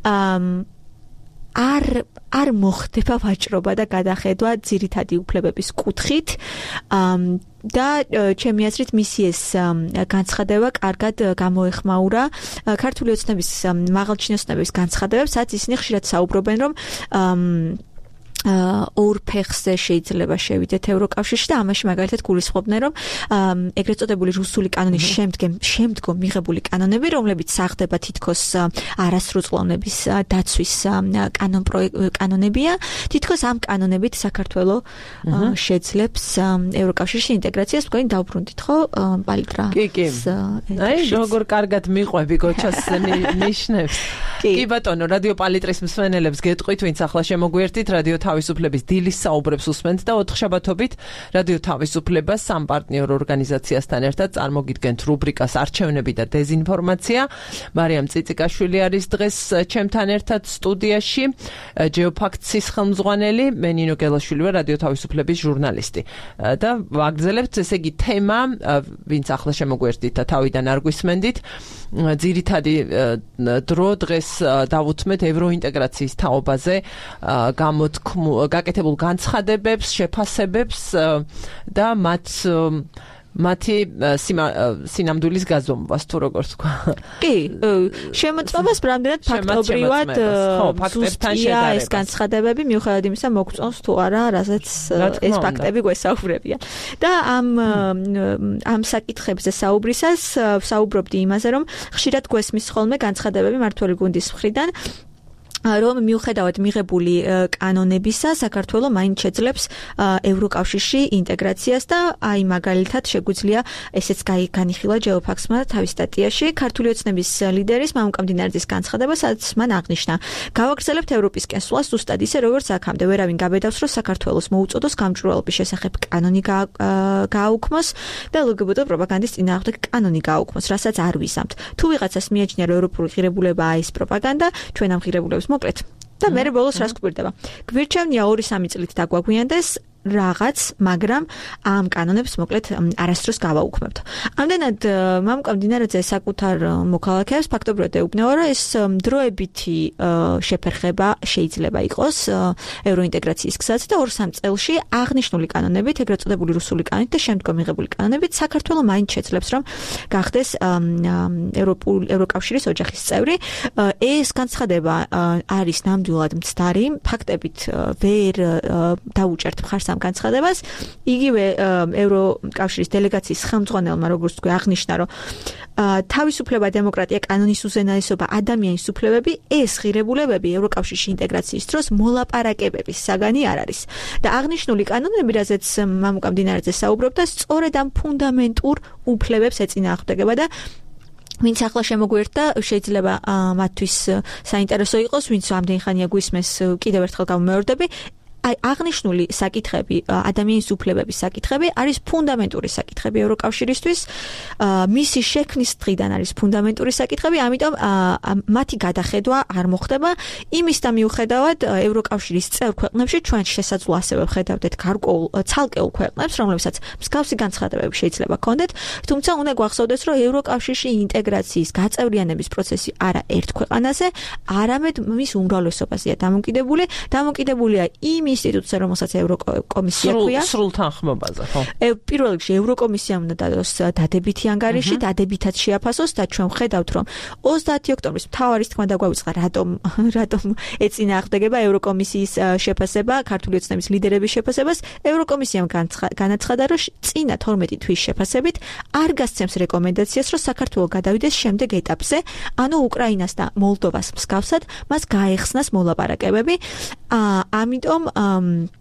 არ მოხდება ვაჭრობა და გადახედვა ძირითადი უფლებების კუთხით და ჩემი აზრით მისი ეს განცხადება კარგად გამოეხმაურა ქართული ოცნების მაღალჩინოსნების განცხადებებს, სადაც ისინი ხშირად საუბრობენ, რომ ორ ფეხზე შეიძლება შევიდეთ ევროკავშირში და ამაში მაგალითად გულისხმობდნენ, რომ ეგრეთ წოდებული რუსული კანონის შემდგომ მიღებული კანონები, რომლებიც საღდება თითქოს არასრულწლოვნების დაცვის კანონებია, თითქოს ამ კანონებით საქართველოს შეძლებს ევროკავშირში ინტეგრაციას. მგონი დავბრუნდით ხო პალიტრა? კი. აი, როგორ კარგად მიყვები გოჩას ნიშნებს. კი ბატონო, რადიო პალიტრის მსმენელებს გეტყვით, ვინც ახლა შემოგვიერთით, რადიო თავისუფლების დილის საუბრებს უსმენთ და 4 შაბათობით რადიო თავისუფლება სამ პარტნიორ ორგანიზაციასთან ერთად წარმოგიდგენთ რუბრიკას არჩევნები და დეზინფორმაცია. მარიამ წიწიკაშვილი არის დღეს ჩემთან ერთად სტუდიაში, ჯეოფაქტსის ხელმძღვანელი, მე ნინო გელაშვილი ვარ, რადიო თავისუფლების ჟურნალისტი. და ვაგრძელებთ, ესე იგი, თემა, ვინც ახლა შემოგვიერთით და თავიდან არ გვისმენდით, ძირითადი დრო დღეს დავუთმეთ ევროინტეგრაციის თაობაზე გაკეთებულ განცხადებებს, შეფასებებს და მათი სინამდვილის გაზომვას, თუ როგორ თქვა. კი, შემოწმებას რამდენად ფაქტობრივად ზუსტია ეს განცხადებები, მიუხედავად იმისა, მოგწონს თუ არა, რასაც ეს ფაქტები გვესაუბრებიან. და ამ საკითხებზე საუბრისას საუბრობდი იმაზე, რომ ხშირად გვესმის ხოლმე განცხადებები მმართველი გუნდის მხრიდან, რომ მიუხედავად მიღებული კანონებისა, საქართველოს მაინც შეძლებს ევროკავშირში ინტეგრაციას და აი მაგალითად შეგვიძლია ესეც განიხილა ჯეოფაქსმა თავის სტატიაში ქართული ოცნების ლიდერის მამუკა მდინარიძის განცხადება, სადაც მან აღნიშნა: "გავაგრძელებთ ევროპისკენ სვლას ზუსტად ისე, როგორც აქამდე ვერავინ გაბედავს, რომ საქართველოს მოუწოდოს გამჭვირვალობის შესახებ კანონი გააუქმოს და ლგბტ პროპაგანდის წინააღმდეგ კანონი გააუქმოს, რასაც არ ვიზამთ. თუ ვიღაცას მიაჩნია, რომ ევროპული ღირებულებაა ეს პროპაგანდა, ჩვენ ამ ღირებულებას მოკლედ და მე ბოლოს რას გვირდება. გვირჩევნია 2-3 წლით დაგვაგვიანდეს რაღაც, მაგრამ ამ კანონებს მოკლედ არასდროს გავაუქმებთ. ამდენად მამუკა მდინარიძე საკუთარ მოქალაქეებს ფაქტობრივად ეუბნება, რომ ეს დროებითი შეფერხება შეიძლება იყოს ევროინტეგრაციის გზაზე და 2-3 წელში აღნიშნული კანონებით, ეგრეთ წოდებული რუსული კანონით და შემდგომ მიღებული კანონებით საქართველოს მაინც შეძლებს, რომ გახდეს ევროკავშირის ოჯახის წევრი. ეს განცხადება არის ნამდვილად მცდარი, ფაქტებით ვერ დაუჭერთ მხარს ამ განცხადებას. იგივე ევროკავშირის დელეგაციის ხელმძღვანელმა, როგორც თქვი, აღნიშნა, რომ თავისუფლება, დემოკრატია, კანონის უზენაესობა, ადამიანის უფლებები, ეს ღირებულებები ევროკავშირში ინტეგრაციის დროს მოლაპარაკებების საგანი არ არის. და აღნიშნული კანონები, რაზეც მამუკა მდინარიძე საუბრობდა, სწორედ ამ ფუნდამენტურ უფლებებს ეწინააღმდეგება და ვინც ახლა შემოგვიერთდა, შეიძლება მათთვის საინტერესო იყოს, ვინც ამდენი ხანია გვისმენს, კიდევ ერთხელ გამომეორდები. აი აღნიშნული საკითხები, ადამიანის უფლებების საკითხები არის ფუნდამენტური საკითხები ევროკავშირისთვის. მისი შექმნის დღიდან არის ფუნდამენტური საკითხები, ამიტომ მათი გადახედვა არ მოხდება. იმის და მიუხედავად ევროკავშირის წევრ ქვეყნებში ჩვენ შესაძლოა ასევე ვხედავდეთ გარკვეულ ცალკეულ ქვეყნებს, რომლებსაც მსგავსი განცხადებები შეიძლება ჰქონდეთ, თუმცა უნდა გვახსოვდეს, რომ ევროკავშირში ინტეგრაციის გაწევრიანების პროცესი არა ერთ ქვეყანაზე, არამედ მის უმრავლესობაზეა დამოკიდებულია იმ ინსტიტუტზე, რომელსაც ევროკომისია ქვია. სრულ თანხმობაზე, ხო? პირველ რიგში ევროკომისიამ უნდა დადოს დადებითი ანგარიში, დადებითად შეაფასოს და ჩვენ ვხედავთ, რომ 30 ოქტომბრის მთავარის თქმა დაგვავიწყდა, რატომ ეწინააღმდეგება ევროკომისიის შეფასება, ქართული ოცნების ლიდერების შეფასებას. ევროკომისიამ განაცხადა, რომ წინა 12 თვის შეფასებით არ გასცემს რეკომენდაციას, რომ საქართველოს გადავიდეს შემდეგ ეტაპზე, ანუ უკრაინას და მოლდოვას მსგავსად, მას გაეხსნას მოლაპარაკებები. ამიტომ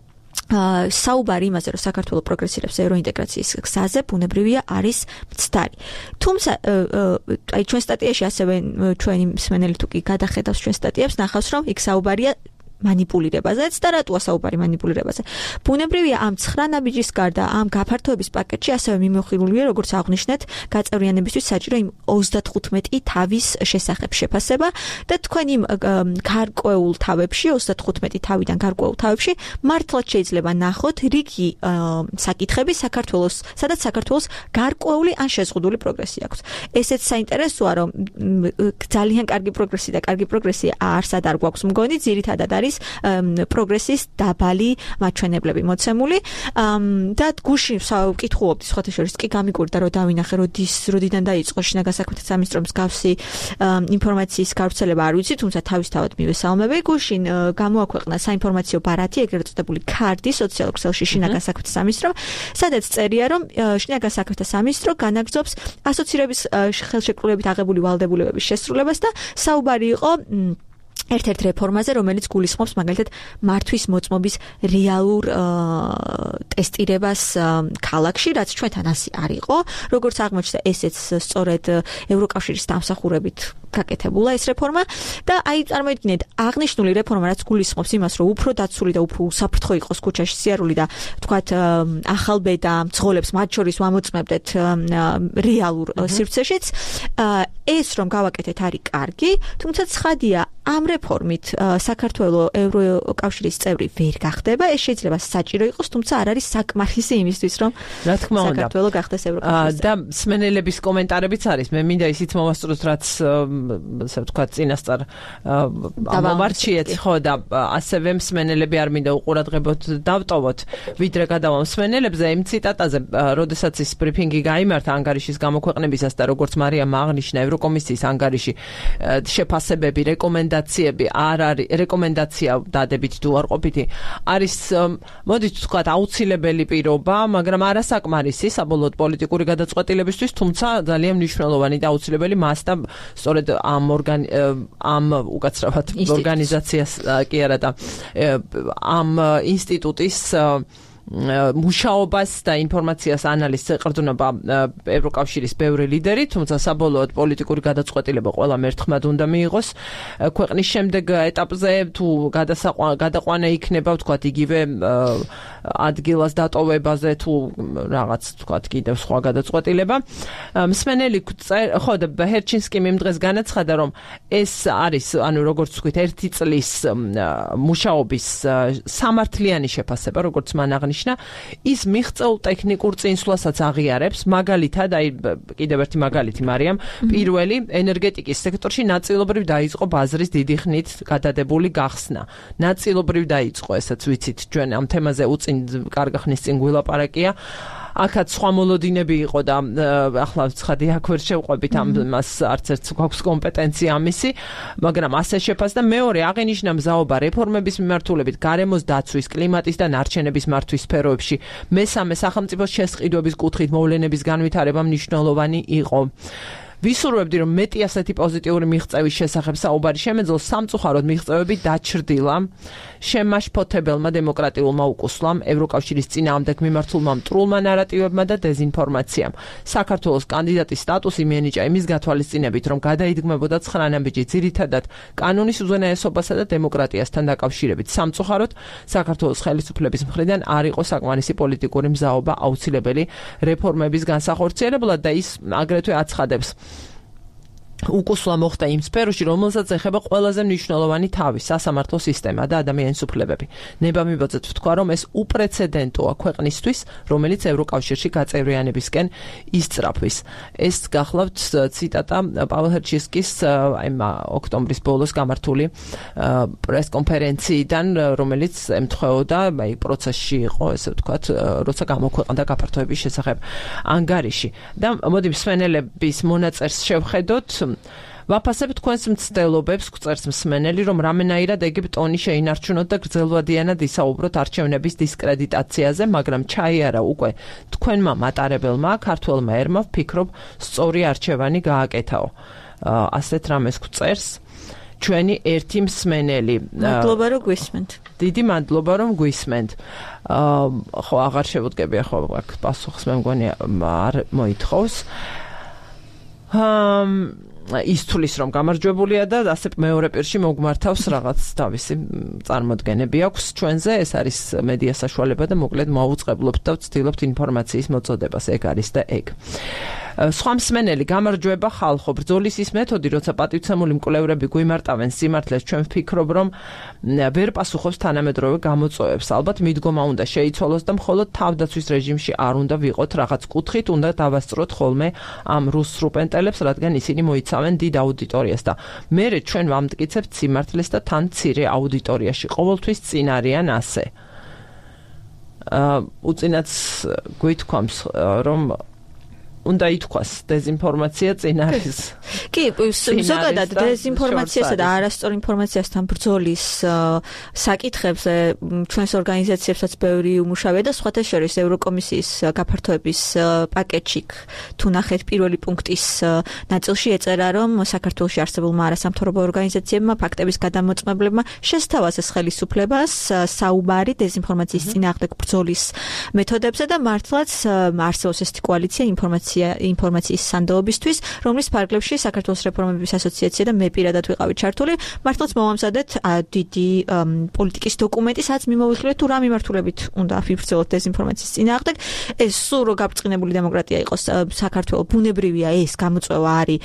საუბარი იმაზე, რომ საქართველოს პროგრესირებს ევროინტეგრაციის გზაზე, ბუნებრივია არის მცდარი. თუმცა, აი ჩვენ სტატიაში ასევე ჩვენი მსმენელი თუ კი გადახედავს ჩვენ სტატიებს, ნახავს, რომ იქ საუბარია манипулირებაზეც და რატოა საუბარი манипулირებაზე. ბუნებრივია ამ 9 ნაბიჯის გარდა ამ გაფართოების პაკეტში ასევე მიმოხილულია, როგორც აღნიშნეთ, გაწევრიანებისთვის საჭირო იმ 35 თავის შესახებ შეფასება და თქვენი გარკვეულ თავებში, 35 თავიდან გარკვეულ თავებში მართლაც შეიძლება ნახოთ რიგი საკითხები საქართველოს, სადაც საქართველოს გარკვეული ან შეზღუდული პროგრესი აქვს. ესეც საინტერესოა, რომ ძალიან კარგი პროგრესი და კარგი პროგრესი არსად არ გვაქვს მგონი, ძირითადად არის პროგრესის დაბალი მაჩვენებლები მოცემული და გუშინ ვკითხულობდი სხვათა შორის კი გამიკვირდა რომ დავინახე როდიდან დაიწყო შინაგან საქმეთა სამინისტროს მსგავსი ინფორმაციის გავრცელება არ ვიცი, თუმცა თავისთავად მივესალმები. გუშინ გამოაქვეყნა საინფორმაციო ბარათი, ეგრეთ წოდებული ქარდი სოციალურ ქსელში შინაგან საქმეთა სამინისტრომ, სადაც წერია რომ შინაგან საქმეთა სამინისტრო განაგრძობს ასოცირების ხელშეკრულებით აღებული ვალდებულებების შესრულებას და საუბარი იყო ერთ-ერთ რეფორმაზე, რომელიც გულისხმობს მაგალითად მართვის მოწმობის რეალურ ტესტირებას ქალაქში, რაც ჩვენთან ასე არ იყო. როგორც აღმოჩნდა, ესეც სწორედ ევროკავშირის დამსახურებით გაკეთებულა ეს რეფორმა და აი წარმოიდგინეთ, აღნიშნული რეფორმა რაც გულისხმობს იმას, რომ უფრო დაცული და უფრო უსაფრთხო იყოს ქუჩაში სიარული და თქვათ ახალბედა მძღოლებს მათ შორის ვამოწმებდეთ რეალურ სივრცეშიც, ეს რომ გავაკეთეთ არის კარგი, თუმცა ცხადია ამ რეფორმით საქართველოს ევროკავშირის წევრი ვერ გახდება, ეს შეიძლება საჭირო იყოს, თუმცა არ არის საკმარისი იმისთვის, რომ რა თქმა უნდა საქართველოს გახდეს ევროკავშირის და მსმენელების კომენტარებიც არის. მე მინდა ისიც მოვასწროთ, რაც ასე ვთქვათ, წინასწარ მომარჩიეთ, ხო და ასევე მსმენელები არ მინდა უყურადღებოთ დავტოვოთ, ვიდრე გადავალ მსმენელებზე იმ ციტატაზე, როდესაც ის ბრიფინგი გაიმართა ანგარიშის გამოქვეყნებისას და როგორც მარიამ აღნიშნა ევროკომისიის ანგარიში შეფასებები, რეკომენდაციები არ არის, რეკომენდაცია დადებით თუ უარყოფითი არის, მოდით ვთქვათ, აუცილებელი პირობა, მაგრამ არასაკმარისი საბოლოოდ პოლიტიკური გადაწყვეტილებისთვის, თუმცა ძალიან მნიშვნელოვანი და აუცილებელი მას და სწორედ ამ უკაცრავად ორგანიზაციას კი არა და ამ ინსტიტუტის მუშაობას და ინფორმაციას ანალიზს ეყრდნობა ევროკავშირის ბევრი ლიდერი, თუმცა საბოლოოდ პოლიტიკური გადაწყვეტილება ყველამ ერთხმად უნდა მიიღოს. ქვეყნის შემდეგ ეტაპზე თუ გადაყვანა იქნება, ვთქვათ, იგივე ადგილას დატოვებაზე თუ რაღაც, ვთქვათ, კიდევ სხვა გადაწყვეტილება. მსმენელი ხო და ჰერჩინსკიმ იმ დღეს განაცხადა, რომ ეს არის, ანუ როგორც ვთქვით, 1 წლის მუშაობის სამართლიანი შეფასება, როგორც მან აღნიშნა, ის მიღწეულ ტექნიკურ წინსვლასაც აღიარებს, მაგალითად, აი კიდევ ერთი მაგალითი მარიამ, პირველი ენერგეტიკის სექტორში ნაწილობრივ დაიწყო ბაზრის დიდი ხნით გადადებული გახსნა. ნაწილობრივ დაიწყო, ესაც ვიცით, ჩვენ ამ თემაზე უწინ კარგი ხნის წინ გვილაპარაკია. აქაც სხვა მოლოდინები იყო და ახლა ცხადი აქ ვერ შევყვებით ამას, არც ერთს გვაქვს კომპეტენცია ამისი, მაგრამ ასე შეფასდა. მეორე აღინიშნა მზაობა რეფორმების მიმართულებით გარემოს დაცვის, კლიმატის და ნარჩენების მართვის სფეროებში. მესამე სახელმწიფოს შესყიდვების კუთხით მოვლენების განვითარება მნიშვნელოვანი იყო. ვისურვებდი, რომ მეტი ასეთი პოზიტიური მიღწევის შესახებ საუბარი შემეძლოს, სამწუხაროდ მიღწევები დაჩრდილა შემაშფოთებელმა დემოკრატიულმა უკუსლამ, ევროკავშირის წინააღმდეგ მიმართულმა მტრულმა ნარატივებმა და დეზინფორმაციამ. საქართველოს კანდიდატის სტატუსი მიენიჭა იმის გათვალისწინებით, რომ გადაიდგმებოდა 9 ნაბიჯი ძირითადად კანონის უზენაესობასა და დემოკრატიასთან დაკავშირებით. სამწუხაროდ, საქართველოს ხელისუფლების მხრიდან არ იყო საკმარისი პოლიტიკური მზაობა აუცილებელი რეფორმების განსახორციელებლად და ის აგრეთვე აცხადებს, უკუსლა მოხდა იმ სფეროში, რომელსაც ეხება ყველაზე მნიშვნელოვანი თავი, სასამართლო სისტემა და ადამიანის უფლებები. ნებამიბოძეთ ვთქვა, რომ ეს უპრეცედენტოა ქვეყნისთვის, რომელიც ევროკავშირში გაწევრიანებისკენ ისწრაფვის. ეს გახლავთ ციტატა პაվել ჰერჩინსკის ოქტომბრის ბოლოს გამართული პრესკონფერენციიდან, რომელიც ემთხვეოდა, აი პროცესში იყო, ესე ვთქვათ, როცა გამოქვეყნდა გაფართოების შესახებ ანგარიში. და მოდი მსმენელების მონაწერს შევხედოთ. ვაფასებ თქვენს მცდელობებს, გვწერს მსმენელი, რომ რამენაირად ეგ ტონი შეინარჩუნოთ და გრძელვადიანად ისაუბროთ არჩევნების დისკრედიტაციაზე, მაგრამ ჩაიარა უკვე თქვენმა მატარებელმა, ქართველმა ერმა, ვფიქრობ, სწორი არჩევანი გააკეთაო. ასეთ რამეს გვწერს. ჩვენი ერთი მსმენელი. მადლობა რომ გვისმენთ. დიდი მადლობა რომ გვისმენთ. ხო აღარ შევუდგები ხო აქ პასუხს მე მგონი არ მოითხოვს. ის თulis რომ გამარჯვებულია და ასე მეორე პირში მოგმართავს რაღაც თავისი წარმოდგენები აქვს ჩვენზე ეს არის მედია საშუალება და მოკლედ მოვუწყებლობთ და ვცდილობთ ინფორმაციის მოწოდებას ეგ არის და ეგ სხვა მსმენელი გამარჯვება ხალხო ბრძოლის ის მეთოდი როცა პატივცემული მკვლევრები გვიმარტავენ სიმართლეს ჩვენ ვფიქრობ რომ ვერ პასუხობს თანამედროვე გამოწვევებს ალბათ მიდგომა უნდა შეიცვალოს და მხოლოდ თავდაცვის რეჟიმში არ უნდა ვიყოთ რაღაც კუთხით უნდა დავასწროთ ხოლმე ამ რუს სრუპენტელებს რადგან ისინი მოიცავენ დიდ აუდიტორიას და მერე ჩვენ ვამტკიცებთ სიმართლეს და თან მცირე აუდიტორიაში ყოველთვის წინ არიან ასე უწინაც გვითქვამს რომ უნდა ითქვას დეზინფორმაცია წინ არის. კი, ზოგადად დეზინფორმაციასა და არასწორ ინფორმაციასთან ბრძოლის საკითხებზე ჩვენს ორგანიზაციებსაც ბევრი უმუშავია და სხვათა შორის ევროკომისიის გაფართოების პაკეტში თუ ნახეთ პირველი პუნქტის ნაწილში ეწერა რომ საქართველოში არსებულმა არასამთავრობო ორგანიზაციებმა ფაქტების გადამოწმებლებმა შესთავაზეს ხელისუფლებას საუბარი დეზინფორმაციის წინააღმდეგ ბრძოლის მეთოდებზე და მართლაც არსებობს ეს კოალიცია ინფორმაციის სანდოობისთვის, რომლის ფარგლებში საქართველოს რეფორმების ასოციაცია და მე პირადად ვიყავი ჩართული, მართლაც მოვამზადეთ დიდი პოლიტიკის დოკუმენტი, სადაც მიმოვიხილეთ თუ რა მიმართულებით უნდა ვიბრძოლოთ დეზინფორმაციის წინააღმდეგ. ეს სულ რო გაბწყინებული დემოკრატია იყოს საქართველოს ბუნებრივია ეს გამოწვევა არის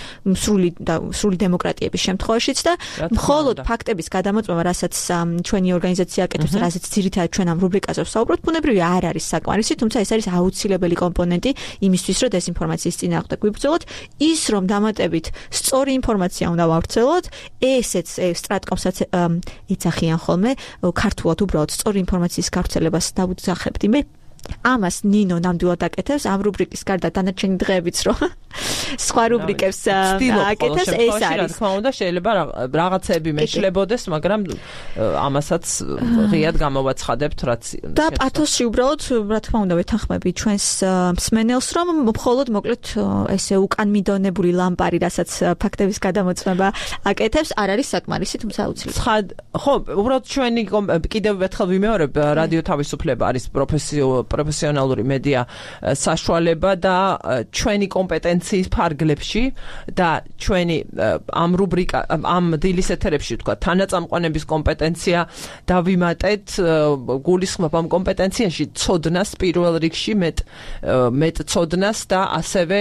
სრული დემოკრატიების შემთხვევაშიც და მხოლოდ ფაქტების გადამოწმება, რასაც ჩვენი ორგანიზაცია აკეთებს, რასაც ძირითადად ჩვენ ამ რუბრიკაზე ვსაუბრობთ, ბუნებრივია არ არის საკმარისი, თუმცა ეს არის აუცილებელი კომპონენტი იმისთვის, რომ დეზინფორმაციის წინააღმდეგ ვიბრძოლოთ, ის რომ დამატებით სწორი ინფორმაცია უნდა ვავრცელოთ, ესეც სტრატკომსაც ეცახიან ხოლმე ქართულად უბრალოდ სწორი ინფორმაციის გავრცელებას დავუძახებდი მე. ამას ნინო ნამდვილად აკეთებს ამ რუბრიკის გარდა დანარჩენი დღეებიც რომ სხვა რუბრიკებს აკეთებს ეს არის. რა თქმა უნდა შეიძლება რაღაცები მეშლებოდეს, მაგრამ ამასაც ღიად გამოვაცხადებთ რაც და პათოსში უბრალოდ რა თქმა უნდა ვეთანხმები ჩვენს მსმენელს რომ მხოლოდ მოკლედ ესე უკან მიდონებული ლამპარი რასაც ფაქტების გადამოწმება აკეთებს არ არის საკმარისი, თუმცა აუცილებელი. ხო, უბრალოდ ჩვენი კიდევ ერთხელ ვიმეორებ რადიო თავისუფლება არის პროფესიონალური მედია საშუალება და ჩვენი კომპეტენციის ფარგლებში და ჩვენი ამ რუბრიკა ამ დილის ეთერებში თქვა თანაწამყვანების კომპეტენცია დავიმატეთ გულისხმობ ამ კომპეტენციაში ცოდნას პირველ რიგში მეტ ცოდნას და ასევე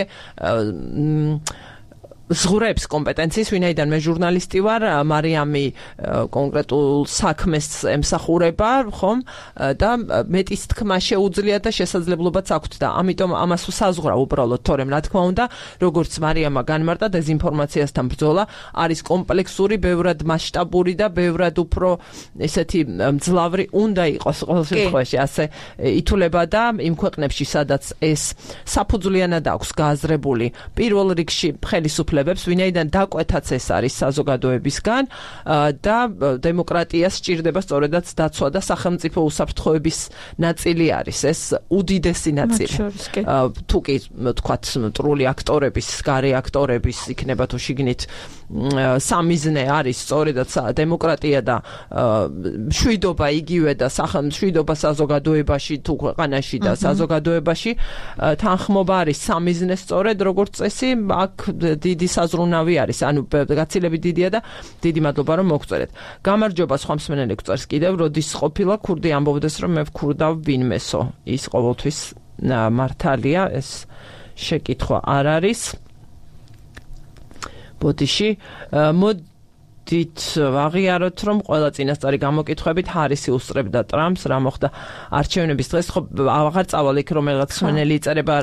ზღურებს კომპეტენციის, ვინაიდან მე ჟურნალისტი ვარ, მარიამი კონკრეტულ საქმეს ემსახურება, ხომ? და მეტის თქმა შეუძლია და შესაძლებლობაც აქვს და ამიტომ ამას ვსაზღვრა უბრალოდ, თორემ რა თქმა უნდა, როგორც მარიამა განმარტა, დეზინფორმაციასთან ბრძოლა არის კომპლექსური, ბევრად მასშტაბური და ბევრად უფრო ესეთი მძლავრი უნდა იყოს ყოველ შემთხვევაში, ასე ითვლება და იმ ქვეყნებში, სადაც ეს საფუძვლიანად აქვს გააზრებული პირველ რიგში ხელისუფლება ვინაიდან დაკვეთაც ეს არის საზოგადოებისგან და დემოკრატიას სჭირდება სწორედაც დაცვა და სახელმწიფო უსაფრთხოების ნაწილი არის ეს უდიდესი ნაწილი. თუ კი თქვათ მტრული აკტორების, გარე აკტორების იქნება თუ შიგნით სამიზნე არის სწორედაც დემოკრატია და მშვიდობა იგივე და მშვიდობა საზოგადოებაში თუ ქვეყანაში და საზოგადოებაში თანხმობა არის სამიზნე სწორედ როგორც წესი აქ დიდი საზრუნავი არის, ანუ გაცილებით დიდია და დიდი მადლობა რომ მოგწერეთ. გამარჯობა სხვა მსმენელი გწერს კიდევ, როდის ყოფილა ქურდი ამბობდეს რომ მე ვქურდავ ვინმესო. ის ყოველთვის მართალია, ეს შეკითხვა არ არის. ბოდიში მოდით ვაღიაროთ რომ ყველა წინასწარი გამოკითხვებით ჰარისი უსწრებდა ტრამპს, რა მოხდა არჩევნების დღეს, ხო აღარ წავალ იქ რომელიღაც მსმენელი იწერება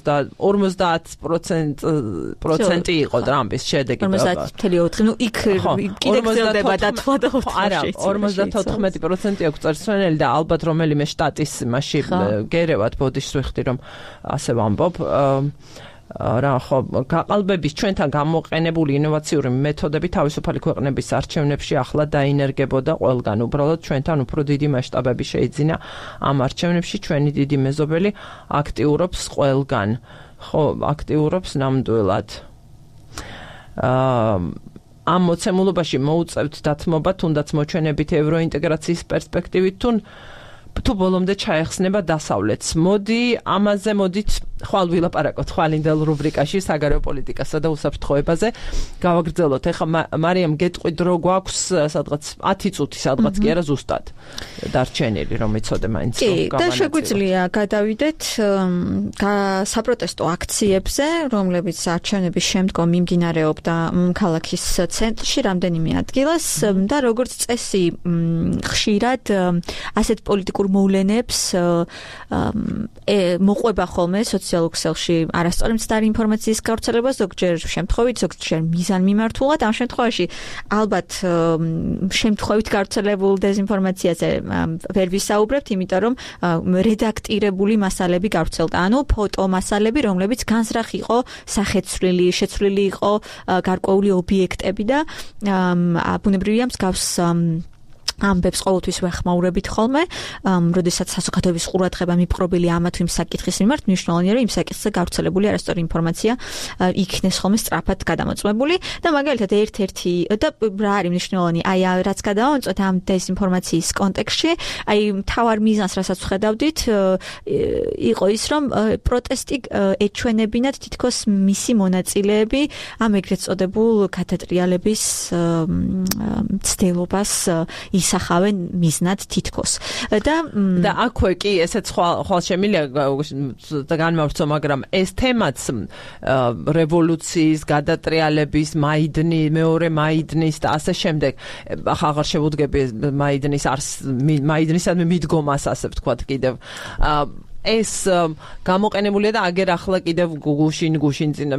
50% იყო ტრამპის შედეგი. 50.4, ნუ იქ კიდე გრძელდება დათვლა და არა 54% აქვს წარსვენელი და ალბათ რომელიმე შტატის მასში გერევათ ბოდიშს ვიხდი რომ ასე ვამბობ. რა ხო გაყალბების ჩვენთან გამოყენებული ინოვაციური მეთოდები თავისუფალი ქვეყნების არჩევნებში ახლა დაინერგებოდა ყველგან. უბრალოდ ჩვენთან უფრო დიდი მასშტაბები შეიძინა ამ არჩევნებში ჩვენი დიდი მეზობელი აქტიურობს ყველგან. ხო, აქტიურობს ნამდვილად. ამ მოცემულობაში მოუწევთ დათმობა თუნდაც მოჩვენებით ევროინტეგრაციის პერსპექტივით თუ ბოლომდე ჩაეხსნება დასავლეთს. ამაზე მოდით ხვალ ვილაპარაკოთ ხვალინდელ რუბრიკაში საგარეო პოლიტიკასა და უსაფრთხოებაზე. გავაგრძელოთ. ეხლა მარიამ გეტყვი დრო გვაქვს სადღაც 10 წუთი სადღაც კი არა ზუსტად დარჩენილი რომ იცოდე მაინც რომ გამანაწილოთ. კი, და შეგვიძლია გადავიდეთ საპროტესტო აქციებზე, რომლებიც არჩევნების შემდგომ მიმდინარეობდა ქალაქის ცენტრში რამდენიმე ადგილას და როგორც წესი ხშირად ასეთ პოლიტიკურ მოვლენებს მოყვება ხოლმე სოციალურ ქსელში არასწორი მცდარი ინფორმაციის გავრცელება, ზოგჯერ შემთხვევით, ზოგჯერ მიზანმიმართულად. ამ შემთხვევაში ალბათ შემთხვევით გავრცელებულ დეზინფორმაციაზე ვერ ვისაუბრებთ, იმიტომ რომ რედაქტირებული მასალები გავრცელდა, ანუ ფოტო მასალები, რომლებიც განზრახ იყო სახეცვლილი, შეცვლილი იყო გარკვეული ობიექტები და ბუნებრივია მსგავს ამბებს ყოველთვის ვეხმაურებით ხოლმე, როდესაც საზოგადოების ყურადღება მიპყრობილი ამა თუ იმ საკითხის მიმართ, მნიშვნელოვანია რომ იმ საკითხზე გავრცელებული არასწორი ინფორმაცია იქნეს ხოლმე სწრაფად გადამოწმებული და მაგალითად ერთ-ერთი და რა არის მნიშვნელოვანი, აი რაც გადავამოწმოთ ამ დეზინფორმაციის კონტექსტში, აი მთავარ მიზანს რასაც ვხედავდით, იყო ის რომ პროტესტი ეჩვენებინათ თითქოს მისი მონაწილეები ამ ეგრეთ წოდებულ გადატრიალების მცდელობას ისახავენ მიზნად თითქოს. და აქვე კი ესეც ხვალ შემილია განმავრცო, მაგრამ ეს თემაც რევოლუციის, გადატრიალების, მეორე მაიდნის და ასე შემდეგ აღარ შევუდგები მაიდნისადმი მიდგომას ასე ვთქვათ კიდევ ეს გამოყენებულია და აგერ ახლა კიდევ გუშინ წინ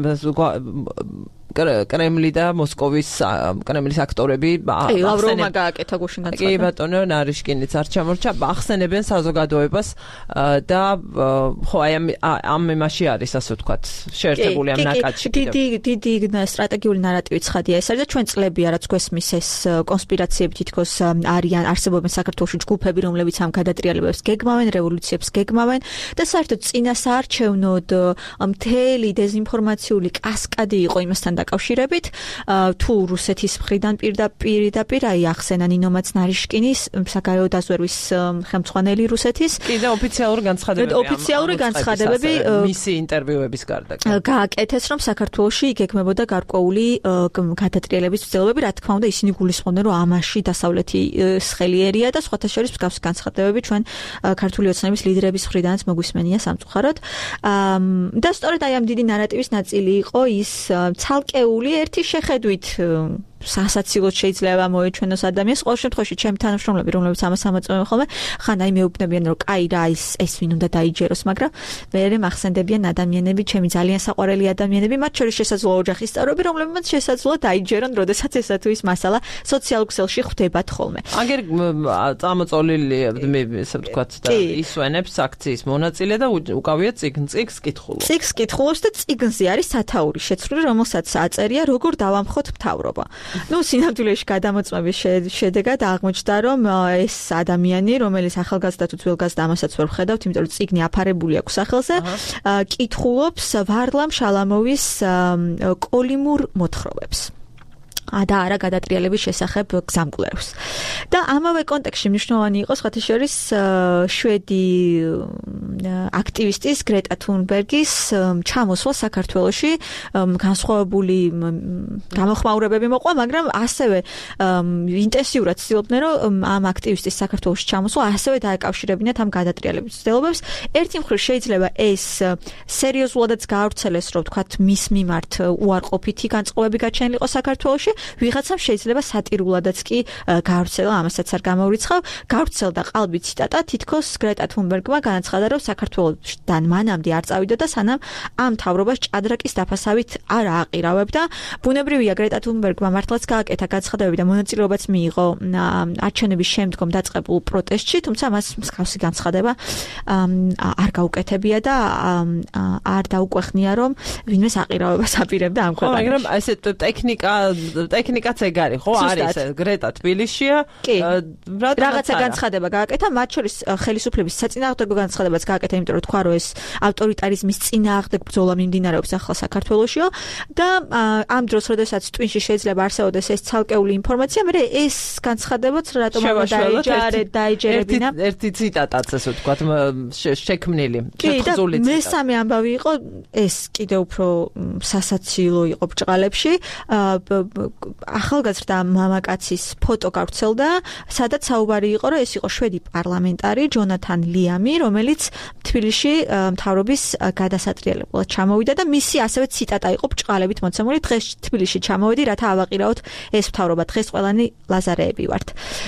კრემლი და მოსკოვის კრემლის აქტორები ლავროვმა გააკეთა გუშინ განცხადება. კი ბატონო, ნარიშკინიც არ ჩამორჩა, ახსენებენ საზოგადოებას და ხო აი ამ იმაში არის ასე ვთქვათ, შეერთებული ამ ნაკადში. დიდი სტრატეგიული ნარატივი ცხადია ეს არის და ჩვენ წლებია რაც გვესმის ეს კონსპირაციები თითქოს არსებობენ საქართველოში ჯგუფები, რომლებიც ამ გადატრიალებებს გეგმავენ, რევოლუციებს გეგმავენ და საერთოდ წინასაარჩევნოდ მთელი დეზინფორმაციული კასკადი იყო იმასთან დაკავშირებით, თუ რუსეთის მხრიდან პირდაპირ აი ახსენა ნინომაც ნარიშკინის საგარეო დაზვერვის ხელმძღვანელი რუსეთის. კი და ოფიციალური განცხადებები მისი ინტერვიუების გარდა გააკეთეს, რომ საქართველოში იგეგმებოდა გარკვეული გადატრიალების მცდელობები, რა თქმა უნდა ისინი გულისხმობდნენ, რომ ამაში დასავლეთი ხელიერია და სხვათა შორის მსგავსი განცხადებები ჩვენ ქართული ოცნების ლიდერების მხრიდანაც მოგვისმენია სამწუხაროდ. და სწორედ აი ამ დიდი ნარატივის ნაწილი იყო ის ცალკეული ერთი შეხედვით სასაცილოდ შეიძლება მოეჩვენოს ადამიანს. ყოველ შემთხვევაში ჩემი თანამშრომლები, რომლებიც ამას ამოწმებენ ხოლმე, ხან აი მეუბნებიან, რომ კაი რა ეს ვინ უნდა დაიჯეროს, მაგრამ მე მახსენდებიან ადამიანები, ჩემი ძალიან საყვარელი ადამიანები, მათ შორის შესაძლოა ოჯახის წევრები, რომლებმაც შესაძლოა დაიჯერონ, როდესაც ესა თუ ის მასალა სოციალურ ქსელში ხვდებათ ხოლმე. აგერ წამოწოლილი ესე ვთქვათ და ისვენებს აქციის მონაწილე და უკავია წიგნს კითხულობს. წიგნს კითხულობს და წიგნზე არის სათაური შეცვლილი, რომელსაც აწერია როგორ დავამხოთ მთავრობა. სინამდვილეში გადამოწმების შედეგად აღმოჩნდა, რომ ეს ადამიანი, რომელიც ახალგაზრდა თუ ძველგაზრდა, ამასაც ვერ ვხედავთ, იმიტომ რომ წიგნი აფარებული აქვს სახელზე, კითხულობს ვარლამ შალამოვის კოლიმურ მოთხრობებს. და არა გადატრიალების შესახებ გზამკვლევს. და ამავე კონტექსტში მნიშვნელოვანი იყო სხვათა შორის შვედი აქტივისტის გრეტა თუნბერგის ჩამოსვლა საქართველოში, განსხვავებული გამოხმაურებები მოყვა, მაგრამ ასევე ინტენსიურად ცდილობდნენ, რომ ამ აქტივისტის საქართველოში ჩამოსვლა ასევე დაეკავშირებინათ ამ გადატრიალების მცდელობებს. ერთი მხრივ შეიძლება ეს სერიოზულადაც გაავრცელეს, რომ ვთქვათ, მის მიმართ უარყოფითი განწყობები გაჩენილი იყო საქართველოში. ვიღაცამ შეიძლება სატირულადაც კი გავრცელა, ამასაც არ გამოვრიცხავ, გავრცელდა ყალბი ციტატა, თითქოს გრეტა თუნბერგმა განაცხადა, რომ საქართველოსთან მანამდე არ წავიდოდა, სანამ ამ მთავრობას ჭადრაკის დაფასავით არ ააყირავებდა. ბუნებრივია, გრეტა თუნბერგმა მართლაც გააკეთა განცხადებები და მონაწილეობაც მიიღო არჩევნების შემდგომ დაწყებულ პროტესტში, თუმცა მას მსგავსი განცხადება არ გაუკეთებია და არ დაუკვეხნია, რომ ვინმეს აყირავებას აპირებდა ამ ქვეყანაში. მაგრამ ესე ტექნიკაც ეგ არის, ხო? არის გრეტა თბილისშია. რაღაცა განცხადება გააკეთა, მათ შორის ხელისუფლების საწინააღმდეგო განცხადებაც გააკეთა, იმიტომ იმიტომ რომ თქვა რომ ეს ავტორიტარიზმის წინააღმდეგ ბრძოლა მიმდინარეობს ახლა საქართველოშიო და ამ დროს როდესაც ტვინში შეიძლება არსებობდეს ეს ცალკეული ინფორმაცია, მე ეს განცხადებაც რატომ დაეჯერებინა ერთი ციტატაც ასე ვთქვათ შექმნილი შეთხზული ციტატა. მესამე ამბავი იყო ეს კიდე უფრო სასაცილო იყო ბრჭყალებში. ახალგაზრდა მამაკაცის ფოტო გავრცელდა, სადაც საუბარი იყო, რომ ეს იყო შვედი პარლამენტარი ჯონათან ლიამი, რომელიც თბილისში მთავრობის გადასატრიალებლად ჩამოვიდა და მისი ასევე ციტატა იყო ბრჭყალებით მოცემული. დღეს თბილისში ჩამოვედი, რათა ავაყირაოთ ეს მთავრობა. დღეს ყველანი ლაზარეები ვართ.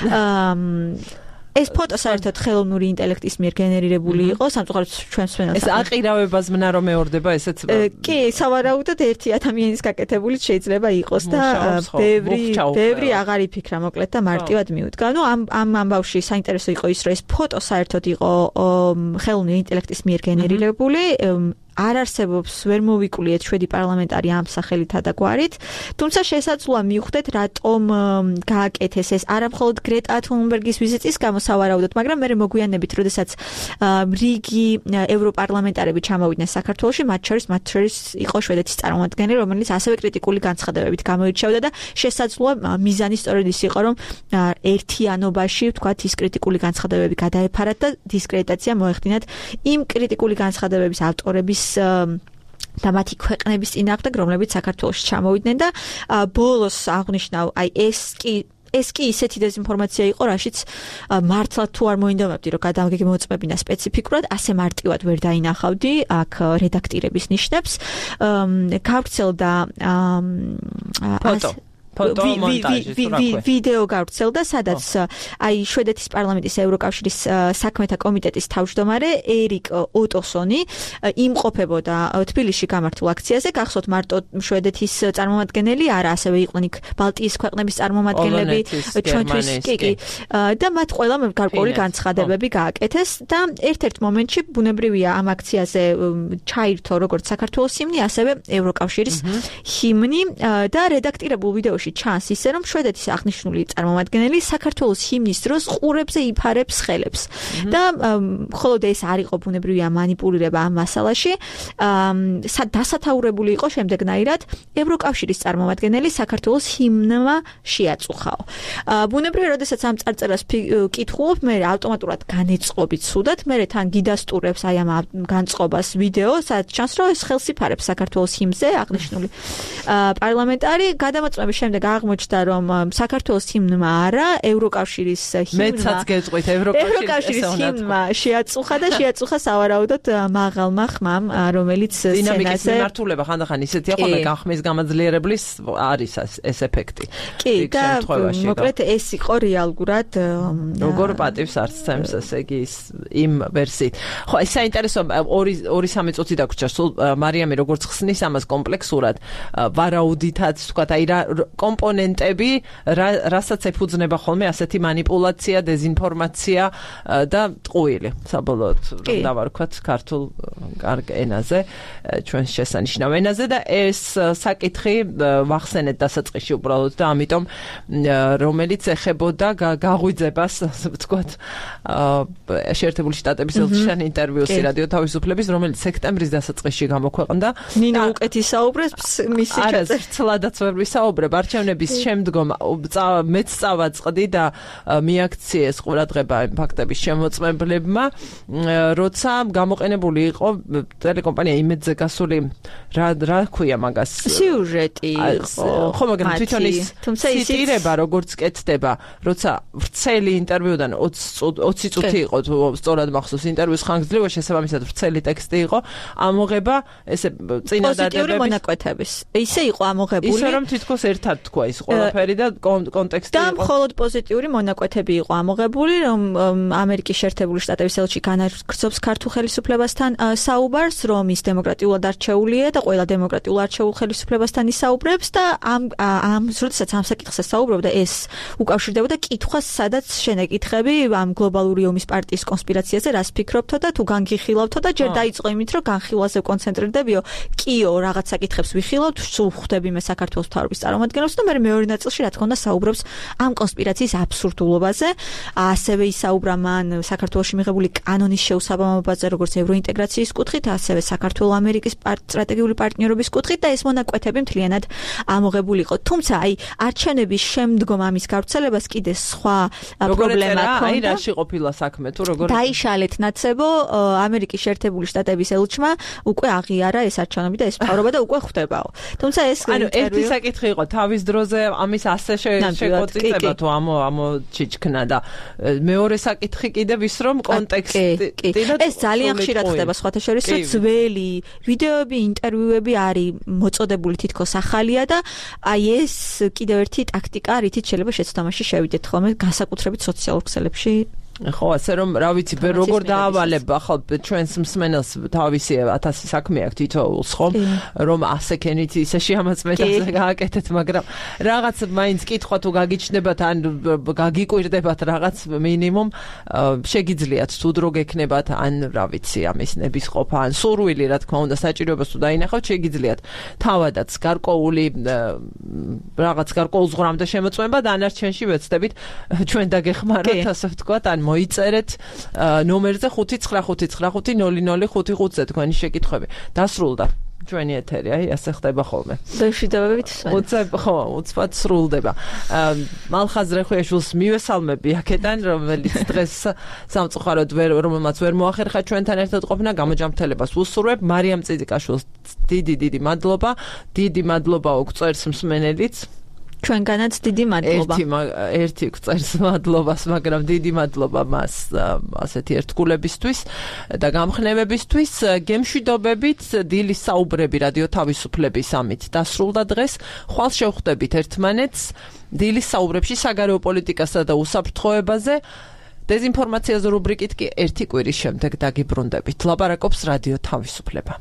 ეს ფოტო საერთოდ ხელოვნური ინტელექტის მიერ გენერირებული იყო, სამწუხაროდ ჩვენს მენელს. ეს აყირავებას მნა რომ მეორდება ესეც. კი, სავარაუდოდ ერთი ადამიანის გაკეთებული შეიძლება იყოს და ბევრი აღარ იფიქრა მოკლედ და მარტივად მიუდგა. ნუ ამ ამბავში საინტერესო იყო ის, რომ ეს ფოტო საერთოდ იყო ხელოვნური ინტელექტის მიერ გენერირებული. არ არსებობს ვერ მოვიკულიეთ შვედი პარლამენტარი ამ სახელითა და გვარით, თუმცა შესაძლოა მივხვდეთ რატომ გააკეთეს ეს არამხოლოდ გრეტა თუნბერგის ვიზიტის გამო სავარაუდოდ, მაგრამ მე მოგვიანებით, როდესაც რიგი ევროპარლამენტარები ჩამოვიდნენ საქართველოში, მათ შორის იყო შვედეთის წარმომადგენელი, რომელიც ასევე კრიტიკული განცხადებებით გამოირჩეოდა და შესაძლოა მიზანი სწორედ ის იყო, რომ ერთიანობაში, ვთქვათ, ის კრიტიკული განცხადებები გადაეფარათ და დისკრედიტაცია მოეხდინათ იმ კრიტიკული განცხადებების ავტორების და მათი ქვეყნების წინააღმდეგ, რომლებიც საქართველოში ჩამოვიდნენ და ბოლოს აღნიშნავ, აი ეს კი ისეთი დეზინფორმაცია იყო, რაშიც მართლა თუ არ მოინდომებდი, რომ გადამოგემოწმებინა სპეციფიკურად, ასე მარტივად ვერ დაინახავდი აქ რედაქტირების ნიშნებს. გავრცელდა ვიდეო გავრცელდა, სადაც აი შვედეთის პარლამენტის ევროკავშირის საქმეთა კომიტეტის თავმჯდომარე ერიკ ოტოსონი იმყოფებოდა თბილისში გამართულ აქციაზე. გახსოვთ, მარტო შვედეთის წარმომადგენელი არა, ასევე იყვნენ იქ ბალტიის ქვეყნების წარმომადგენლები, ჩვენთვის კი და მათ ყველამ გარკვეული განცხადებები გააკეთეს და ერთ-ერთ მომენტში ბუნებრივია ამ აქციაზე ჩაირთო როგორც საქართველოს ჰიმნი, ასევე ევროკავშირის ჰიმნი და რედაქტირებულ ვიდეოში ჩანს ისე, რომ შვედეთის აღნიშნული წარმომადგენელი საქართველოს ჰიმნის დროს ყურებზე იფარებს ხელებს და მხოლოდ ეს არ იყო ბუნებრივია მანიპულირება ამ მასალაში. დასათაურებული იყო შემდეგნაირად ევროკავშირის წარმომადგენელი საქართველოს ჰიმნმა შეაწუხაო. ბუნებრივია, როდესაც ამ წარწერას კითხულობ, მე ავტომატურად განეწყობით სუდად, მე თან გიდასტურებს აი ამ განწყობას ვიდეო, სადაც ჩანს, რომ ეს ხელს იფარებს საქართველოს ჰიმნზე აღნიშნული პარლამენტარი. გადამოწმების შემდეგ აღმოჩნდა, რომ საქართველოს ჰიმნმა არა, ევროკავშირის ჰიმნმა გეწყვით ევროკავშირის ჰიმნმა შეაწუხა სავარაუდოდ მაღალმა ხმამ, რომელიც დინამიკის მიმართულება ხანდახან ისეთია, ხოლმე გახმის გამაძლიერებლის არის ეს ეფექტი. კი, და მოკლედ ეს იყო რეალურად როგორ პატივს არცემს, ესე იგი იმ ვერსიით. ხო, ეს საინტერესო 2-3 წუთი დაგვრჩა, სულ მარიამი როგორც ხსნის ამას კომპლექსურად, ვარაუდითაც თქვა, აი რა კომპონენტები, რასაც ეფუძნება ხოლმე ასეთი მანიპულაცია, დეზინფორმაცია და ტყუილი. საბოლოოდ დავარქვათ ქართულ კარგ ენაზე, ჩვენს შესანიშნავ ენაზე და ეს საკითხი ვახსენეთ დასაწყისში უბრალოდ და ამიტომ რომელიც ეხებოდა გაღვიძებას, ვთქვათ, შეერთებული შტატების ელჩთან ინტერვიუსი რადიო თავისუფლების, რომელიც სექტემბრის დასაწყისში გამოქვეყნდა. ნინო უკეთი საუბრებს მისი ჩაწერცლადაც ვერ ვისაუბრებ. არჩევნების შემდგომ მეც წავაწყდი და მიაქციეს ყურადღება იმ ფაქტების შემოწმებლებმა, როცა გამოყენებული იყო ტელეკომპანია იმედზე გასული რა ქვია მაგას სიუჟეტი ხო, მაგრამ თვითონ ის ციტირება როგორც კეთდება, როცა ვრცელი ინტერვიუდან 20 წუთი იყო, თუ სწორად მახსოვს ინტერვიუს ხანგრძლივობა, შესაბამისად ვრცელი ტექსტი იყო, ამოღება ესე წინადადებების პოზიტიური მონაკვეთების. ისე იყო ამოღებული, ისე რომ თითქოს ერთად თქვა ის ყველაფერი და კონტექსტი იყო. და მხოლოდ პოზიტიური მონაკვეთები იყო ამოღებული, რომ ამერიკის შეერთებული შტატების ელჩი განაგრძობს ქართულ ხელისუფლებასთან საუბარს, რომ ის დემოკრატიულად არჩეულია და ყველა დემოკრატიულ არჩეულ ხელისუფლებასთან ისაუბრებს და როდესაც ამ საკითხზე საუბრობდა, ეს უკავშირდებოდა კითხვას, სადაც შენეკითხები ამ გლობალური ომის პარტიის კონსპირაციაზე რას ფიქრობთო და თუ განგიხილავთო და ჯერ დაიწყო იმით, რომ განხილვაზე კონცენტრირდებიო, კიო რაღაც საკითხებს ვიხილავთ, სულ ხვდები მე საქართველოს მთავრობის წარმომადგენლებს აკეთებს და მეორე ნაწილში რა თქმა უნდა საუბრობს ამ კონსპირაციის აბსურდულობაზე, ასევე ისაუბრა მან საქართველოში მიღებული კანონის შეუსაბამობაზე, როგორც ევროინტეგრაციის კუთხით, ასევე საქართველო-ამერიკის სტრატეგიული პარტნიორობის კუთხით და ეს მონაკვეთები მთლიანად ამოღებული იყო. თუმცა აი არჩევნების შემდგომ ამის გავრცელებას კიდე სხვა პრობლემა ჰქონდა. აი რაში ყოფილა საქმე თუ როგორ დაიშალეთ ნაცებო ამერიკის შეერთებული შტატების ელჩმა უკვე აღიარა ეს არჩევნები და ეს მთავრობა და უკვე ხვდებაო. თუმცა ეს ერთი საკითხი იყო თავის დროზე ამის ასე შეგოწიწება თუ ამოჩიჩქნა და მეორე საკითხი კიდევ ის რომ კონტექსტი ეს ძალიან ხშირად ხდება სხვათა შორის რომ ძველი ვიდეოები, ინტერვიუები არის მოწოდებული თითქოს ახალია და აი ეს კიდევ ერთი ტაქტიკა, რითიც შეიძლება შეცდომაში შევიდეთ ხოლმე განსაკუთრებით სოციალურ ქსელებში. ხო, ასე რომ რა ვიცი, როგორ დაავალებ ახლა ჩვენს მსმენელს თავისი 1000 საქმე აქვს თითოეულს ხომ, რომ ასექენით ისე შეამოწმედაზე გააკეთეთ, მაგრამ რაღაც მაინც კითხვა თუ გაგიჩნდებათ ან გაგიკვირდებათ რაღაც მინიმუმ შეგიძლიათ თუ დრო გექნებათ ან რა ვიცი, ამის ნების ყოფა ან სურვილი რა თქმა უნდა საჭიროებას თუ დაინახავთ, შეგიძლიათ თავადაც გარკვეული რაღაც გარკვეულ ზღვრამდე შემოწმება და დანარჩენში ვეცდებით ჩვენ დაგეხმაროთ, ასე ვთქვათ, ან მოიწერეთ ნომერზე 595500555-ზე თქვენი შეკითხვები. დასრულდა ჩვენი ეთერი, აი ასე ხდება ხოლმე. დაშვიდობებით უცბად სრულდება. მალხაზ რეხვიაშვილს მივესალმები აქედან, რომელიც დღეს სამწუხაროდ რომელმაც ვერ მოახერხა ჩვენთან ერთად ყოფნა, გამოჯამრთელებას უსურვებ. მარიამ წიწიკაშვილს დიდი მადლობა. დიდი მადლობა უგწერს მსმენელიც. ჩვენგანაც დიდი მადლობა. ერთი გწერს მადლობას, მაგრამ დიდი მადლობა მას ასეთი ერთგულებისთვის და გამხნევებისთვის. გემშვიდობებით, დილის საუბრები რადიო თავისუფლების ამით დასრულდა დღეს. ხვალ შევხვდებით ერთმანეთს დილის საუბრებში საგარეო პოლიტიკასა და უსაფრთხოებაზე. დეзინფორმაციაზე რუბრიკით კი ერთი კვირის შემდეგ დაგიბრუნდებით. ლაპარაკობს რადიო თავისუფლება.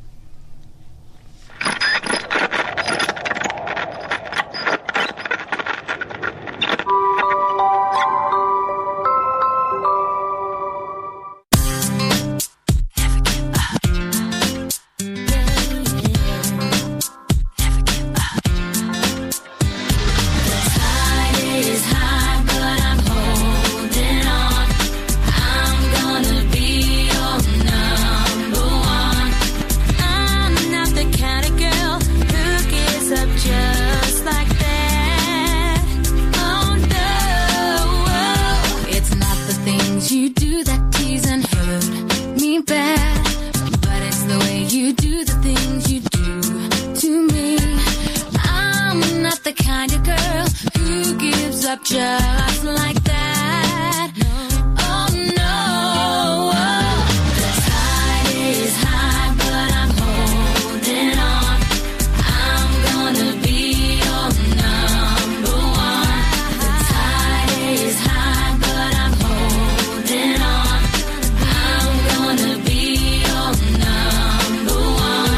Just like that. Oh no. The tide is high, but I'm holding on. I'm gonna be your number one. The tide is high, but I'm holding on. I'm gonna be your number one.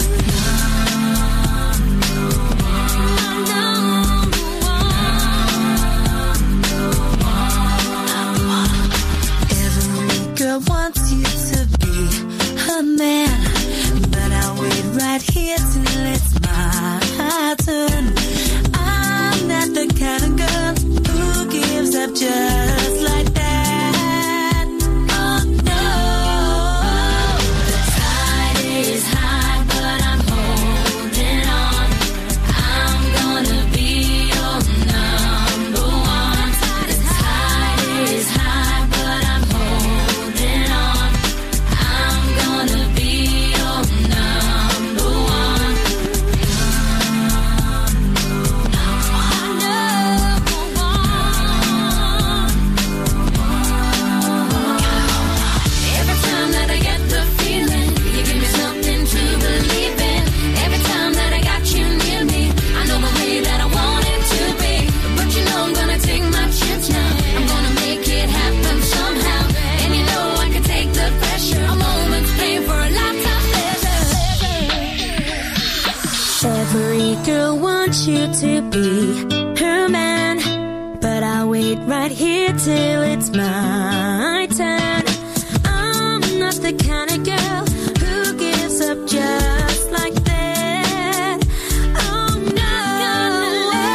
Wants you to be her man, but I'll wait right here till it's my turn. I'm not the kind of girl who gives up just like that. Oh no. The tide is high, but I'm holding on. I'm gonna be your number one. The tide is high, but I'm holding on. I'm gonna be your number one. Every time that I get the feeling, you give me something to believe in. Every time that I got you near me, I know the way that I want it to be. But you know I'm gonna take my chance now. I'm gonna make it happen somehow. And you know I can take the pressure. A moment's pain for a lifetime pleasure. Every girl wants you to be her man, but I'll wait right here till it's my turn. I'm not the kind of girl who gives up just like that. Oh no.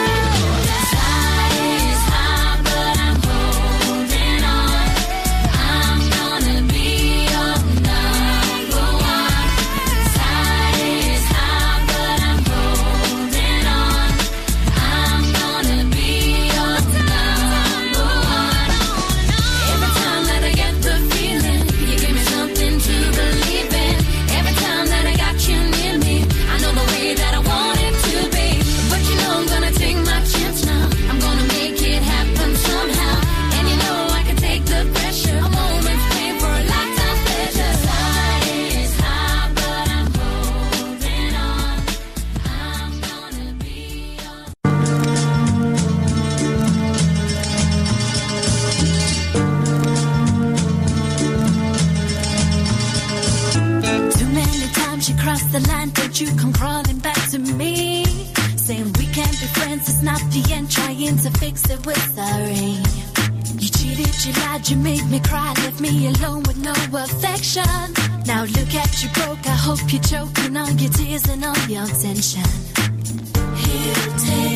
the line, don't you come crawling back to me. Saying we can't be friends, it's not the end, trying to fix it with sorry. You cheated, you lied, you made me cry, left me alone with no affection. Now look at you broke, I hope you're choking on your tears and all your tension. He'll take